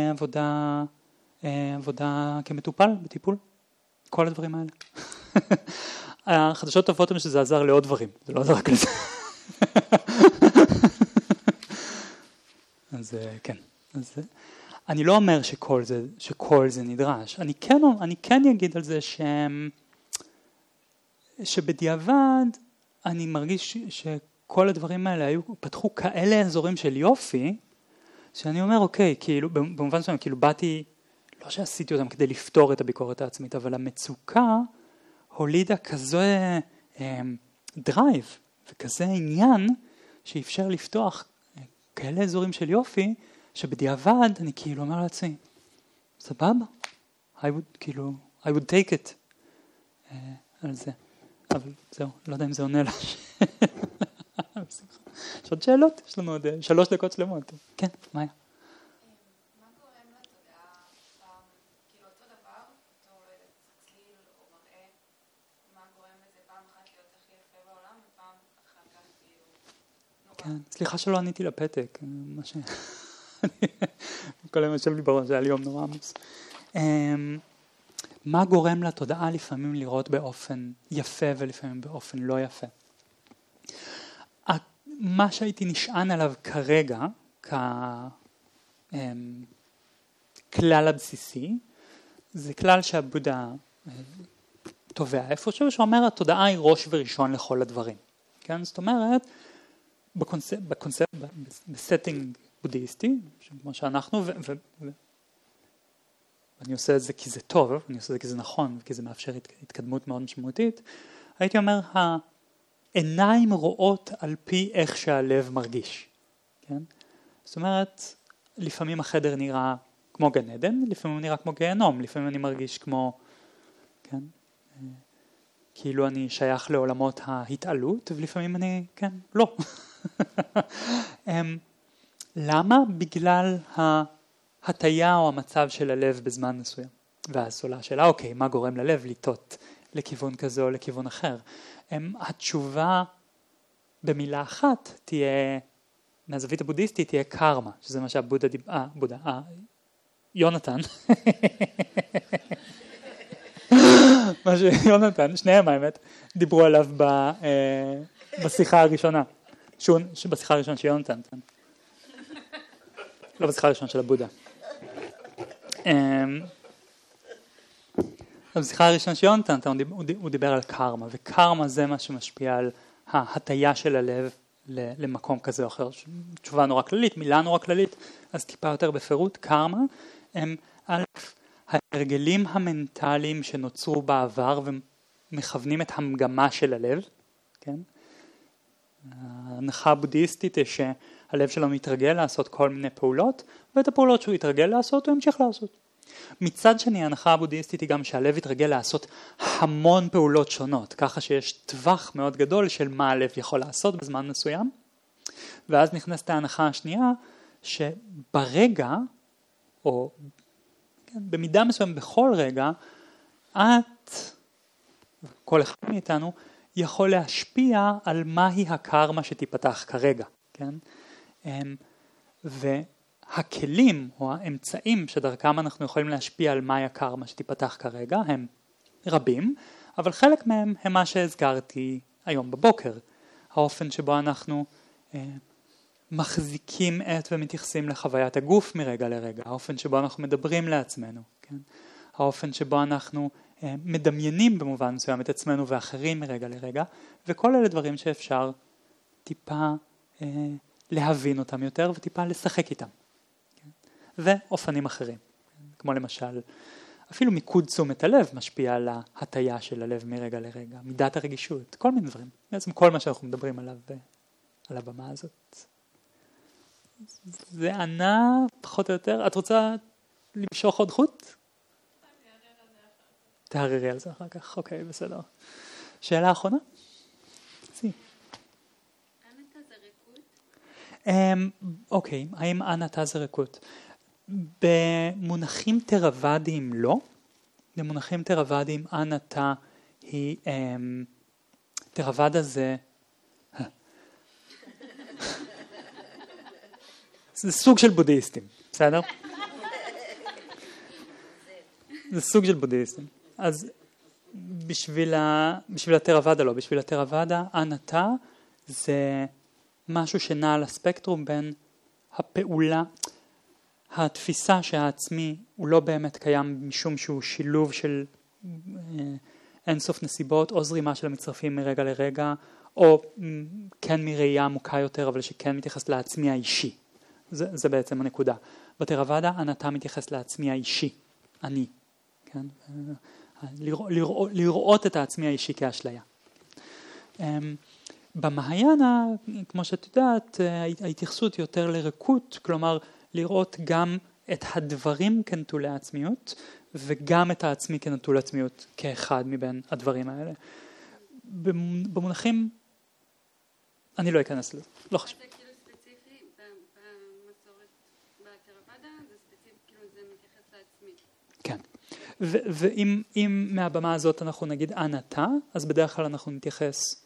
עבודה כמטופל, בטיפול, כל הדברים האלה. החדשות טובות הן שזה עזר לעוד דברים, זה לא עזר רק לזה. אז כן, אני לא אומר שכל זה נדרש, אני כן אגיד על זה שבדיעבד אני מרגיש כל הדברים האלה פתחו כאלה אזורים של יופי, שאני אומר, אוקיי, כאילו, במובן מסוים, כאילו באתי, לא שעשיתי אותם כדי לפתור את הביקורת העצמית, אבל המצוקה הולידה כזה דרייב, וכזה עניין, שאפשר לפתוח כאלה אזורים של יופי, שבדיעבד אני כאילו אומר לעצמי, סבבה, I would take it על זה. אבל זהו, לא יודע אם זה עונה לה. יש עוד שאלות? יש לנו עוד 3 דקות שלמות. כן, מאיה. מה גורם לתודעה פעם, כאילו אותו דבר, אותו צליל או מראה, מה גורם לזה פעם אחת להיות הכי יפה בעולם ופעם אחר כך כאילו נורא? כן, סליחה שלא עניתי לפתק, מה ש... כל היום יושב לי בראש, זה היה לי יום נורא עמוס. מה גורם לתודעה לפעמים לראות באופן יפה ולפעמים באופן לא יפה? מה שהייתי נשען עליו כרגע, ככלל הבסיסי, זה כלל שהבודה תובע איפשהו, שאומר התודעה היא ראש וראשון לכל הדברים. כן? זאת אומרת, בסטינג בודהיסטי, כמו שאנחנו, ואני עושה את זה כי זה טוב, אני עושה את זה כי זה נכון, וכי זה מאפשר התקדמות מאוד משמעותית, הייתי אומר, העיניים רואות על פי איך שהלב מרגיש. כן? זאת אומרת, לפעמים החדר נראה כמו גן עדן, לפעמים הוא נראה כמו גיהנום, לפעמים אני מרגיש כמו, כן? כאילו אני שייך לעולמות ההתעלות, ולפעמים אני, כן, לא. למה? בגלל ההטיה או המצב של הלב בזמן מסוים. ואז עולה השאלה, אוקיי, מה גורם ללב לטות לכיוון כזה או לכיוון אחר? התשובה במילה אחת תהיה, מהזווית הבודהיסטית תהיה קרמה, שזה מה שהבודה יונתן, מה שיונתן, שניהם האמת, דיברו עליו בשיחה הראשונה, בשיחה הראשונה של יונתן, לא בשיחה הראשונה של הבודה. בשיחה הראשונה של יונתן, הוא דיבר על קרמה, וקרמה זה מה שמשפיע על ההטיה של הלב למקום כזה או אחר. תשובה נורא כללית, מילה נורא כללית, אז טיפה יותר בפירוט. קרמה הם ההרגלים המנטליים שנוצרו בעבר ומכוונים את המגמה של הלב. כן? ההנחה הבודהיסטית היא שהלב שלנו מתרגל לעשות כל מיני פעולות, ואת הפעולות שהוא יתרגל לעשות הוא ימשיך לעשות. מצד שני, ההנחה הבודהיסטית היא גם שהלב יתרגל לעשות המון פעולות שונות, ככה שיש טווח מאוד גדול של מה הלב יכול לעשות בזמן מסוים, ואז נכנסת ההנחה השנייה, שברגע, או כן, במידה מסוים בכל רגע, את, כל אחד מאיתנו, יכול להשפיע על מהי הקרמה שתיפתח כרגע, כן? והכלים או האמצעים שדרכם אנחנו יכולים להשפיע על מהי הקרמה שתיפתח כרגע הם רבים, אבל חלק מהם הם מה שהזכרתי היום בבוקר, האופן שבו אנחנו מחזיקים את ומתייחסים לחוויית הגוף מרגע לרגע, האופן שבו אנחנו מדברים לעצמנו, כן? האופן שבו אנחנו מדמיינים במובן מסוים את עצמנו ואחרים מרגע לרגע, וכל אלה דברים שאפשר טיפה להבין אותם יותר וטיפה לשחק איתם. כן? ואופנים אחרים, כמו למשל, אפילו מיקוד תשומת הלב משפיע על ההטיה של הלב מרגע לרגע, מידת הרגישות, כל מיני דברים, בעצם כל מה שאנחנו מדברים עליו על הבמה הזאת. זה ענה פחות או יותר, את רוצה למשוך עוד חוט? תעררי על זה אחר כך, אוקיי, בסדר. שאלה אחרונה? אנתה זה ריקות? אוקיי, האם אנתה זה ריקות? במונחים תרוואדיים לא. במונחים תרוואדיים אנתה היא, תרוואדה זה, זה סוג של בודהיסטים, בסדר? זה סוג של בודהיסטים. אז בשביל התרוואדה לא, בשביל התרוואדה אנתה זה משהו שנע על הספקטרום בין הפעולה, התפיסה שהעצמי הוא לא באמת קיים משום שהוא שילוב של אינסוף נסיבות או זרימה של המצרפים מרגע לרגע, או כן מראייה עמוקה יותר אבל שכן מתייחס לעצמי האישי. זה בעצם הנקודה. בתרוואדה אנתה מתייחס לעצמי האישי, אני. כן? לראות את העצמי האישי כאשליה. במהיאנה, כמו שאת יודעת, ההתייחסות יותר לריקות, כלומר לראות גם את הדברים כנטולי עצמיות וגם את העצמי כנטול עצמיות כאחד מבין הדברים האלה. במונחים, אני לא אכנס לזה, לא חשוב. זה כאילו ספציפי במסורת בתרוואדה, זה ספציפי, כאילו זה מתייחס לעצמי. כן. ואם מהבמה הזאת אנחנו נגיד אנתה, אז בדרך כלל אנחנו נתייחס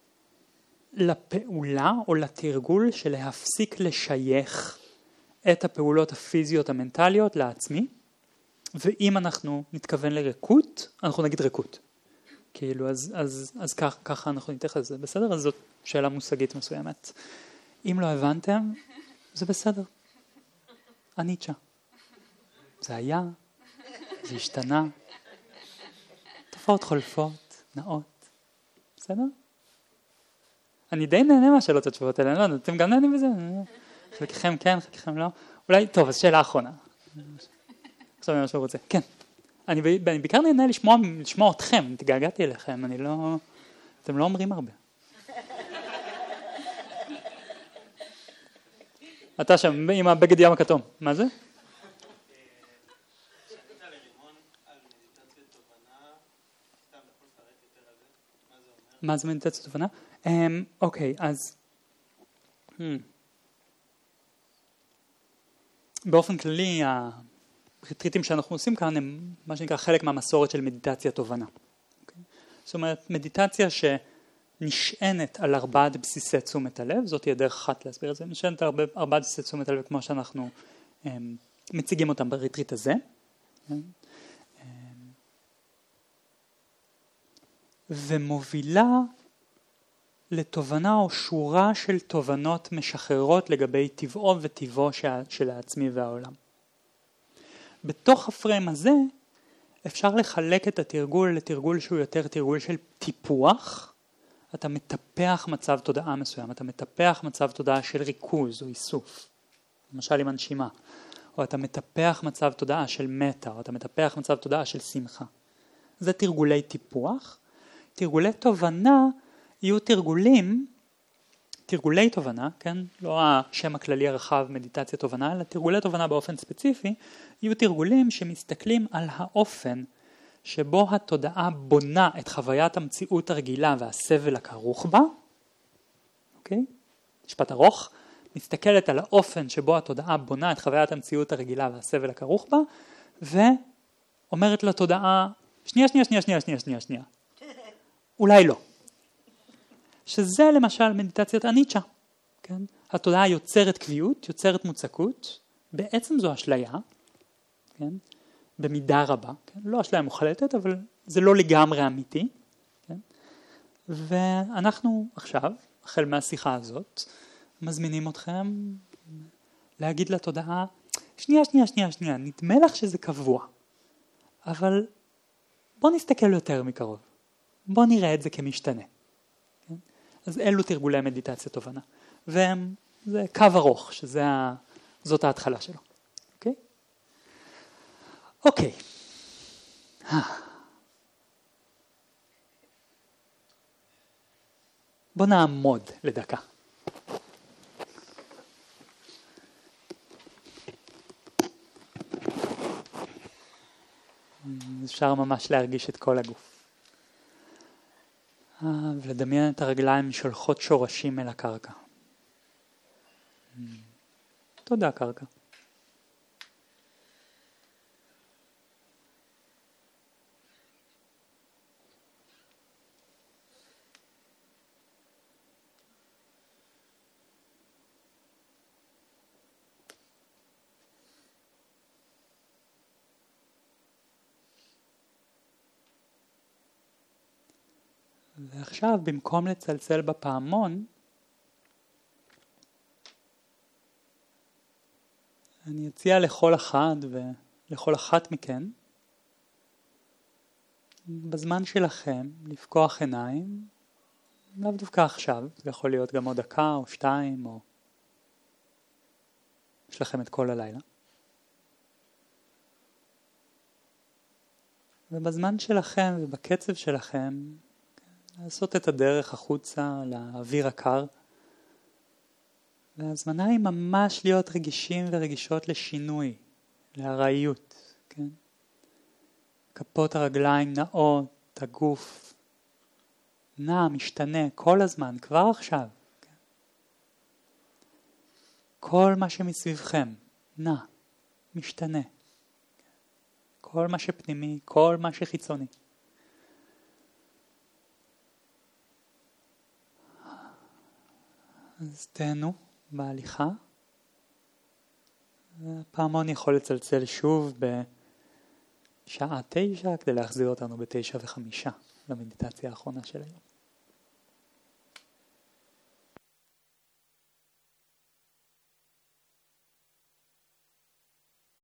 לפעולה או לתרגול של להפסיק לשייך את הפעולות הפיזיות המנטליות לעצמי, ואם אנחנו נתכוון לריקות, אנחנו נגיד ריקות. כאילו, אז ככה אנחנו נתייחס לזה, בסדר? אז זאת שאלה מושגית מסוימת. אם לא הבנתם, זה בסדר. אניצ'ה. זה היה, זה השתנה. תופעות חולפות, נאות. בסדר? אני די נהנה מהשאלות התשובות האלה, לא, אתם גם נהנים בזה? חלקכם כן, חלקכם לא. אולי, טוב, אז שאלה אחרונה. עכשיו אני משהו רוצה. כן. אני בעיקר נהנה לשמוע אתכם, תגעגעתי אליכם, אני לא, אתם לא אומרים הרבה. אתה שם עם הבגד ים הכתום, מה זה? מה זה מדיטציה תובנה? אוקיי, אז באופן כללי הריטריטים שאנחנו עושים כאן הם מה שנקרא חלק מהמסורת של מדיטציה תובנה. זאת אומרת, מדיטציה שנשענת על 4 בסיסי תשומת הלב, זאת תהיה דרך אחת להסביר את זה, נשענת על 4 בסיסי תשומת הלב כמו שאנחנו מציגים אותם בריטריט הזה. ומובילה לתובנה או שורה של תובנות משחררות לגבי טבעו וטבעו של העצמי והעולם. בתוך הפריים הזה אפשר לחלק את התרגול לתרגול שהוא יותר תרגול של טיפוח. אתה מטפח מצב תודעה מסוים, אתה מטפח מצב תודעה של ריכוז או איסוף, למשל עם הנשימה, או אתה מטפח מצב תודעה של מטה, או אתה מטפח מצב תודעה של שמחה. זה תרגולי טיפוח. תרגולי תובנה יהיו תרגולי תובנה, כן? לא השם הכללי הרחב מדיטציה תובנה, אלא תרגולי תובנה באופן ספציפי, יהיו תרגולים שמסתכלים על האופן שבו התודעה בונה את חוויית המציאות הרגילה והסבל הכרוך בה, אוקיי? משפט ארוך, מסתכלת על האופן שבו התודעה בונה את חוויית המציאות הרגילה והסבל הכרוך בה, ואומרת לתודעה, שנייה, אולי לא. שזה למשל מדיטציית אניצ'ה, כן? התודעה יוצרת קביעות, יוצרת מוצקות, בעצם זו אשליה, כן? במידה רבה, כן? לא אשליה מוחלטת, אבל זה לא לגמרי אמיתי, כן? ואנחנו עכשיו, החל מהשיחה הזאת, מזמינים אתכם להגיד לתודעה, שנייה, נדמה לך שזה קבוע, אבל בוא נסתכל יותר מקרוב, בוא נראה את זה כמשתנה. כן? אז אלו תרגולי מדיטציה תובנה, וזה קו ארוך, זאת ההתחלה שלו. אוקיי? אוקיי. בוא נעמוד לדקה. אפשר ממש להרגיש את כל הגוף. ולדמיין את הרגליים שולחות שורשים אל הקרקע. תודה קרקע. ועכשיו במקום לצלצל בפעמון, אני אציע לכל אחד ולכל אחת מכן, בזמן שלכם לפקוח עיניים, לאו דווקא עכשיו, זה יכול להיות גם עוד דקה או שתיים, או יש לכם את כל הלילה. ובזמן שלכם ובקצב שלכם, לעשות את הדרך החוצה לאוויר הקר, והזמנה היא ממש להיות רגישים ורגישות לשינוי, להראיות, כן? כפות הרגליים נעות, הגוף נע, משתנה כל הזמן, כבר עכשיו. כן? כל מה שמסביבכם נע, משתנה. כל מה שפנימי, כל מה שחיצוני. אז תהנו בהליכה. הפעמון יכול לצלצל שוב בשעה 9 כדי להחזיר אותנו ב9:05 למדיטציה האחרונה של היום.